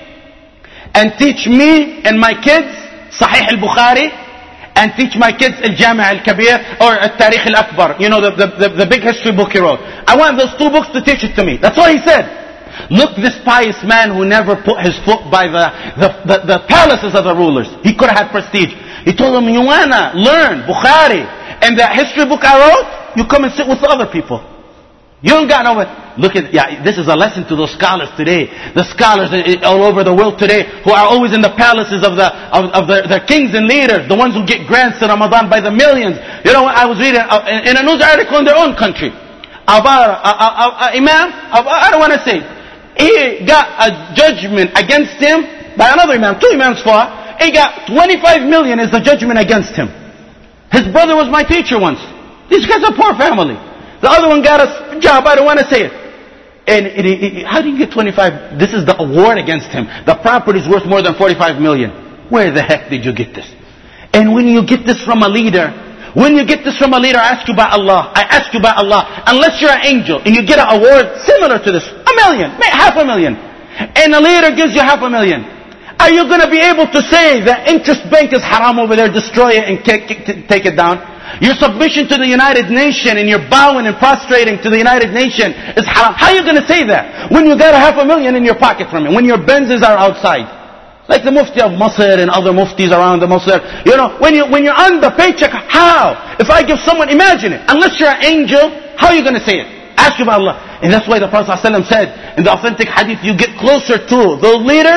and teach me and my kids Sahih al-Bukhari, and teach my kids al-Jami' al-Kabir or al-Tarikh al-Akbar, you know, the, the, the big history book he wrote. I want those two books to teach it to me. That's what he said. Look, this pious man who never put his foot by the, the, the, the palaces of the rulers. He could have had prestige. He told them, you wanna learn Bukhari and that history book I wrote? You come and sit with the other people. You don't got no... Look at, yeah, this is a lesson to those scholars today. The scholars all over the world today who are always in the palaces of the of, of the, their kings and leaders. The ones who get grants to Ramadan by the millions. You know, I was reading in a news article in their own country about a, a, a, a imam, I don't want to say, he got a judgment against him by another imam. Two imams fought. He got twenty-five million as the judgment against him. His brother was my teacher once. These guys are poor family. The other one got a job. I don't want to say it. And it, it, it, how do you get twenty-five? This is the award against him. The property is worth more than forty-five million. Where the heck did you get this? And when you get this from a leader, when you get this from a leader, I ask you by Allah. I ask you by Allah. Unless you're an angel and you get an award similar to this, a million, half a million, and a leader gives you half a million, are you going to be able to say that interest bank is haram over there, destroy it and take, take it down? Your submission to the United Nations and your bowing and prostrating to the United Nations is haram. How are you going to say that when you got a half a million in your pocket from it, when your Benzes are outside? Like the Mufti of Masr and other Muftis around the Masr. You know, when, you, when you're on the paycheck, how? If I give someone, imagine it. Unless you're an angel, how are you going to say it? Ask you by Allah. And that's why the Prophet ﷺ said in the authentic hadith, you get closer to those leaders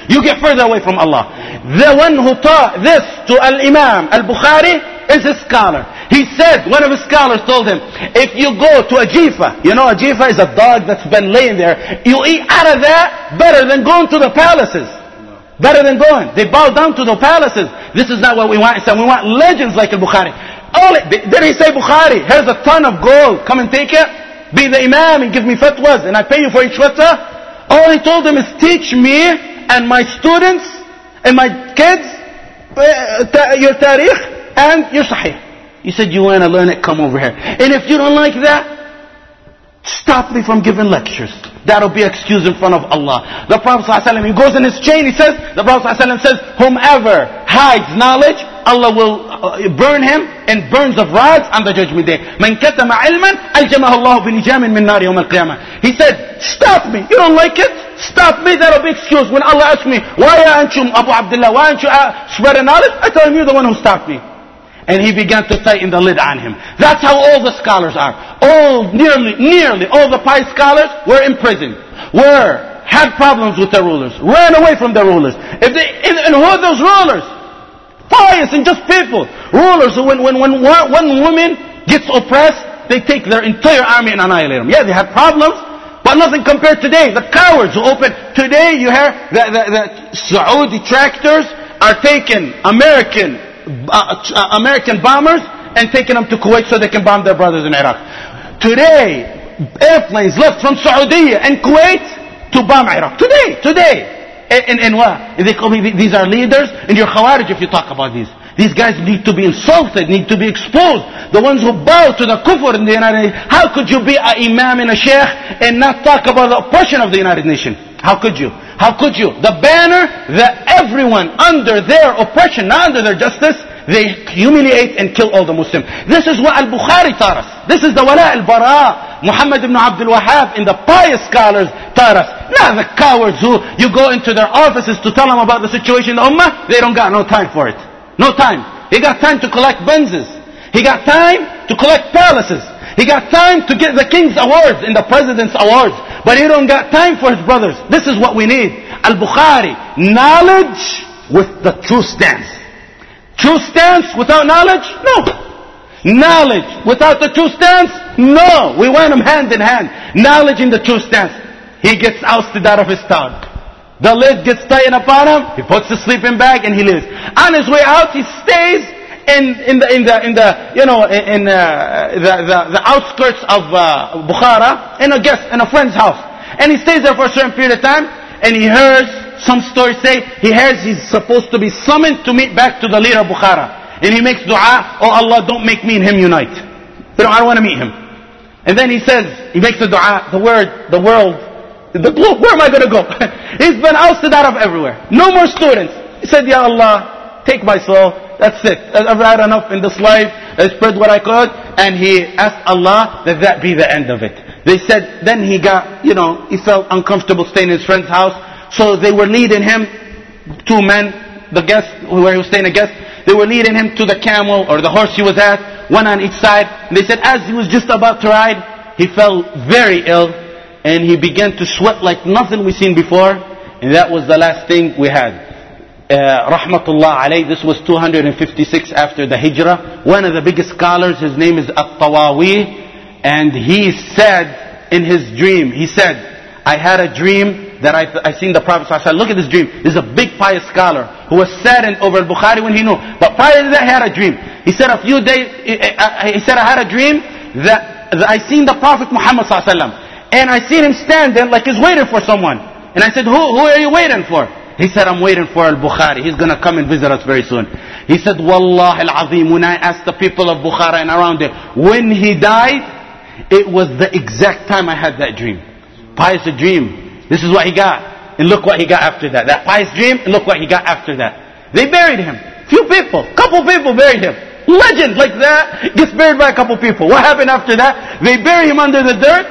you get further away from Allah. The one who taught this to Al-Imam Al-Bukhari is a scholar. He said, one of his scholars told him, if you go to a jifa, you know a jifa is a dog that's been laying there, you eat out of that better than going to the palaces. Better than going. They bow down to the palaces. This is not what we want. We want legends like Al-Bukhari. All it, did he say, Bukhari, here's a ton of gold, come and take it? Be the imam and give me fatwas and I pay you for each fatwa? All he told him is teach me and my students and my kids uh, your tariq and your sahih. He said, you want to learn it, come over here. And if you don't like that, stop me from giving lectures. That'll be excused in front of Allah. The Prophet ﷺ, he goes in his chain, he says, the Prophet ﷺ says, whomever hides knowledge, Allah will burn him in burns of rods on the judgment day. من كتم علما ألجمه الله بلجام من نار يوم القيامة. He said, stop me. You don't like it? Stop me. That'll be excused. When Allah asks me, why aren't you Abu Abdullah? Why aren't you uh, spreading knowledge? I tell him, you're the one who stopped me. And he began to tighten the lid on him. That's how all the scholars are. All, nearly, nearly all the pious scholars were in prison. Were, had problems with the rulers. Ran away from the rulers. If they, and, and who are those rulers? Pious and just people. Rulers who when, when, when one woman gets oppressed, they take their entire army and annihilate them. Yeah, they have problems, but nothing compared to today. The cowards who open, today you hear the, the, the Saudi tractors are taking American Uh, uh, American bombers and taking them to Kuwait so they can bomb their brothers in Iraq. Today, airplanes left from Saudi and Kuwait to bomb Iraq. Today, today. And, and what? They call me, these are leaders, and you're Khawarij if you talk about these. These guys need to be insulted, need to be exposed. The ones who bow to the kufr in the United Nations. How could you be an imam and a sheikh and not talk about the oppression of the United Nations? How could you? How could you? The banner that everyone under their oppression, not under their justice, they humiliate and kill all the Muslims. This is what Al-Bukhari taught us. This is the wala al-bara. Muhammad ibn Abdul Wahhab and the pious scholars taught us. Not the cowards who you go into their offices to tell them about the situation in the ummah. They don't got no time for it. No time. He got time to collect Benzes. He got time to collect palaces. He got time to get the king's awards and the president's awards. But he don't got time for his brothers. This is what we need. Al-Bukhari, knowledge with the true stance. True stance without knowledge? No. Knowledge without the true stance? No. We want them hand in hand. Knowledge in the true stance. He gets ousted out of his town. The lid gets tightened upon him. He puts the sleeping bag and he leaves. On his way out, he stays in in the in the in the you know in uh, the, the the outskirts of uh, Bukhara in a guest in a friend's house, and he stays there for a certain period of time, and he hears some stories say he hears he's supposed to be summoned to meet back to the leader of Bukhara, and he makes dua, oh Allah, don't make me and him unite. But I don't want to meet him. And then he says, he makes the dua, the word, the world, the globe, where am I going to go? He's been ousted out of everywhere. No more students. He said, Ya Allah, take my soul. That's it. I've had enough in this life. I spread what I could. And he asked Allah that that be the end of it. They said, then he got, you know, he felt uncomfortable staying in his friend's house. So they were leading him, two men, the guest, where he was staying a guest, they were leading him to the camel or the horse he was at, one on each side. And they said as he was just about to ride, he fell very ill. And he began to sweat like nothing we've seen before. And that was the last thing we had. Uh, Rahmatullah alayh, this was two hundred fifty-six after the Hijrah. One of the biggest scholars, his name is At-Tawawi, and he said in his dream, he said, I had a dream that I, I seen the Prophet ﷺ. Look at this dream. This is a big pious scholar who was saddened over Bukhari when he knew. But prior to that, he had a dream. He said a few days, he said I had a dream that, that I seen the Prophet Muhammad ﷺ, and I seen him standing like he's waiting for someone. And I said, who, who are you waiting for? He said, I'm waiting for Al-Bukhari. He's going to come and visit us very soon. He said, Wallah al-Azim, when I asked the people of Bukhara and around there, when he died, it was the exact time I had that dream. Pious dream. This is what he got. And look what he got after that. That pious dream, and look what he got after that. They buried him. Few people, couple people buried him. Legend like that gets buried by a couple people. What happened after that? They bury him under the dirt.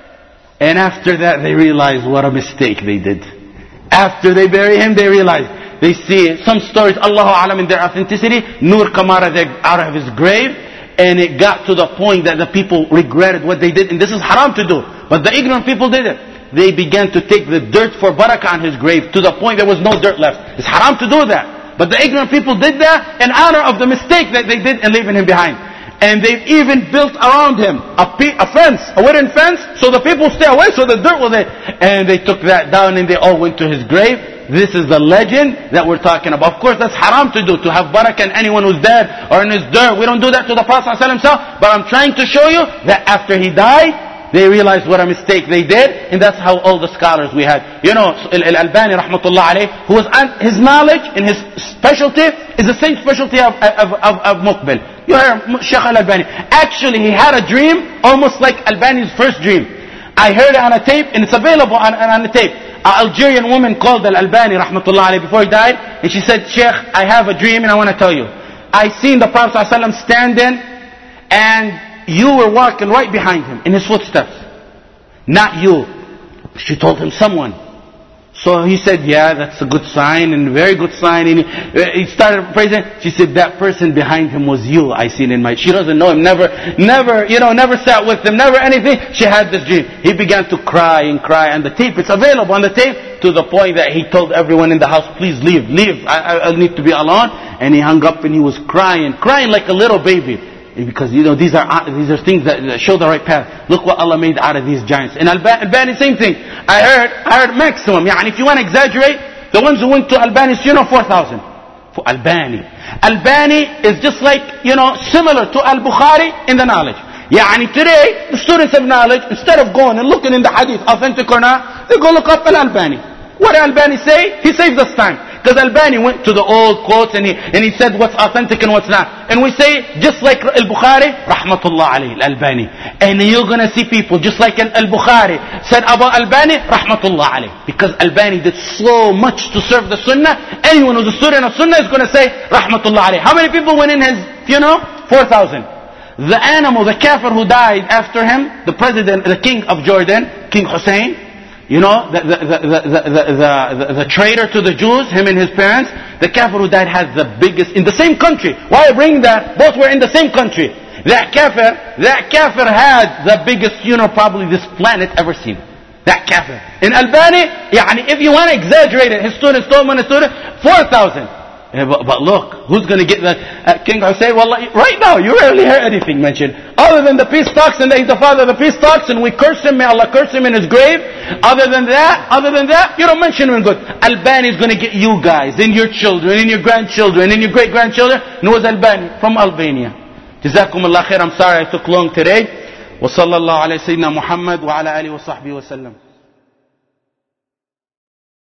And after that, they realized what a mistake they did. After they bury him, they realize, they see some stories, Allahu Alam in their authenticity, Nur come out of, their, out of his grave, and it got to the point that the people regretted what they did, and this is haram to do, but the ignorant people did it. they began to take the dirt for barakah on his grave to the point there was no dirt left. It's haram to do that. But the ignorant people did that in honor of the mistake that they did in leaving him behind. And they've even built around him a, a fence, a wooden fence, so the people stay away, so the dirt was there. And they took that down and they all went to his grave. This is the legend that we're talking about. Of course, that's haram to do, to have barakah in anyone who's dead or in his dirt. We don't do that to the Prophet ﷺ himself. But I'm trying to show you that after he died, they realized what a mistake they did. And that's how all the scholars we had. You know, Al-Albani rahmatullah alayh, who was, his knowledge and his specialty is the same specialty of, of, of, of Muqbil. You heard Shaykh Al-Albani. Actually, he had a dream, almost like Albani's first dream. I heard it on a tape, and it's available on, on the tape. An Algerian woman called Al-Albani rahmatullah alayh before he died, and she said, Sheikh, I have a dream and I want to tell you. I seen the Prophet ﷺ standing, and you were walking right behind him in his footsteps. Not you. She told him someone. So he said, yeah, that's a good sign, and a very good sign. And he started praising. She said, that person behind him was you, I seen in my... She doesn't know him, never, never, you know, never sat with him, never anything. She had this dream. He began to cry and cry, and the tape, it's available on the tape, to the point that he told everyone in the house, please leave, leave, I, I need to be alone. And he hung up and he was crying, crying like a little baby. Because, you know, these are these are things that show the right path. Look what Allah made out of these giants. And Albani, same thing. I heard, I heard maximum. Yani if you want to exaggerate, the ones who went to Albani's funeral, four thousand. For Albani. Albani is just like, you know, similar to Al-Bukhari in the knowledge. Yani today, the students of knowledge, instead of going and looking in the hadith, authentic or not, they go look up Al-Albani. What did Albani say? He saved us time. Because Albani went to the old quotes and he, and he said what's authentic and what's not. And we say, just like Al-Bukhari, Rahmatullah alayhi, Al-Albani. And you're going to see people, just like Al-Bukhari said about Albani, Rahmatullah alayhi. Because Albani did so much to serve the Sunnah. Anyone who's a student of Sunnah is going to say, Rahmatullah alayhi. How many people went in his funeral? four thousand. The animal, the kafir who died after him, the president, the king of Jordan, King Hussein, you know, the, the, the, the, the, the, the traitor to the Jews, him and his parents, the kafir who died has the biggest, in the same country. Why I bring that? Both were in the same country. That kafir, that kafir had the biggest funeral probably this planet ever seen. That kafir. In Albani, yani if you want to exaggerate it, his students told me, his student, four thousand. Yeah, but, but look, who's going to get the uh, King Hussein? Well, right now, you rarely hear anything mentioned. Other than the peace talks, and that he's the father of the peace talks, and we curse him, may Allah curse him in his grave. Other than that, other than that, you don't mention him in good. Albani is going to get you guys, and your children, and your grandchildren, and your great-grandchildren. And who was Albani? From Albania. Jazakum Allah khair. I'm sorry I took long today. Wa sallallahu alayhi Sayyidina Muhammad wa ala alihi wa sahbihi wa sallam.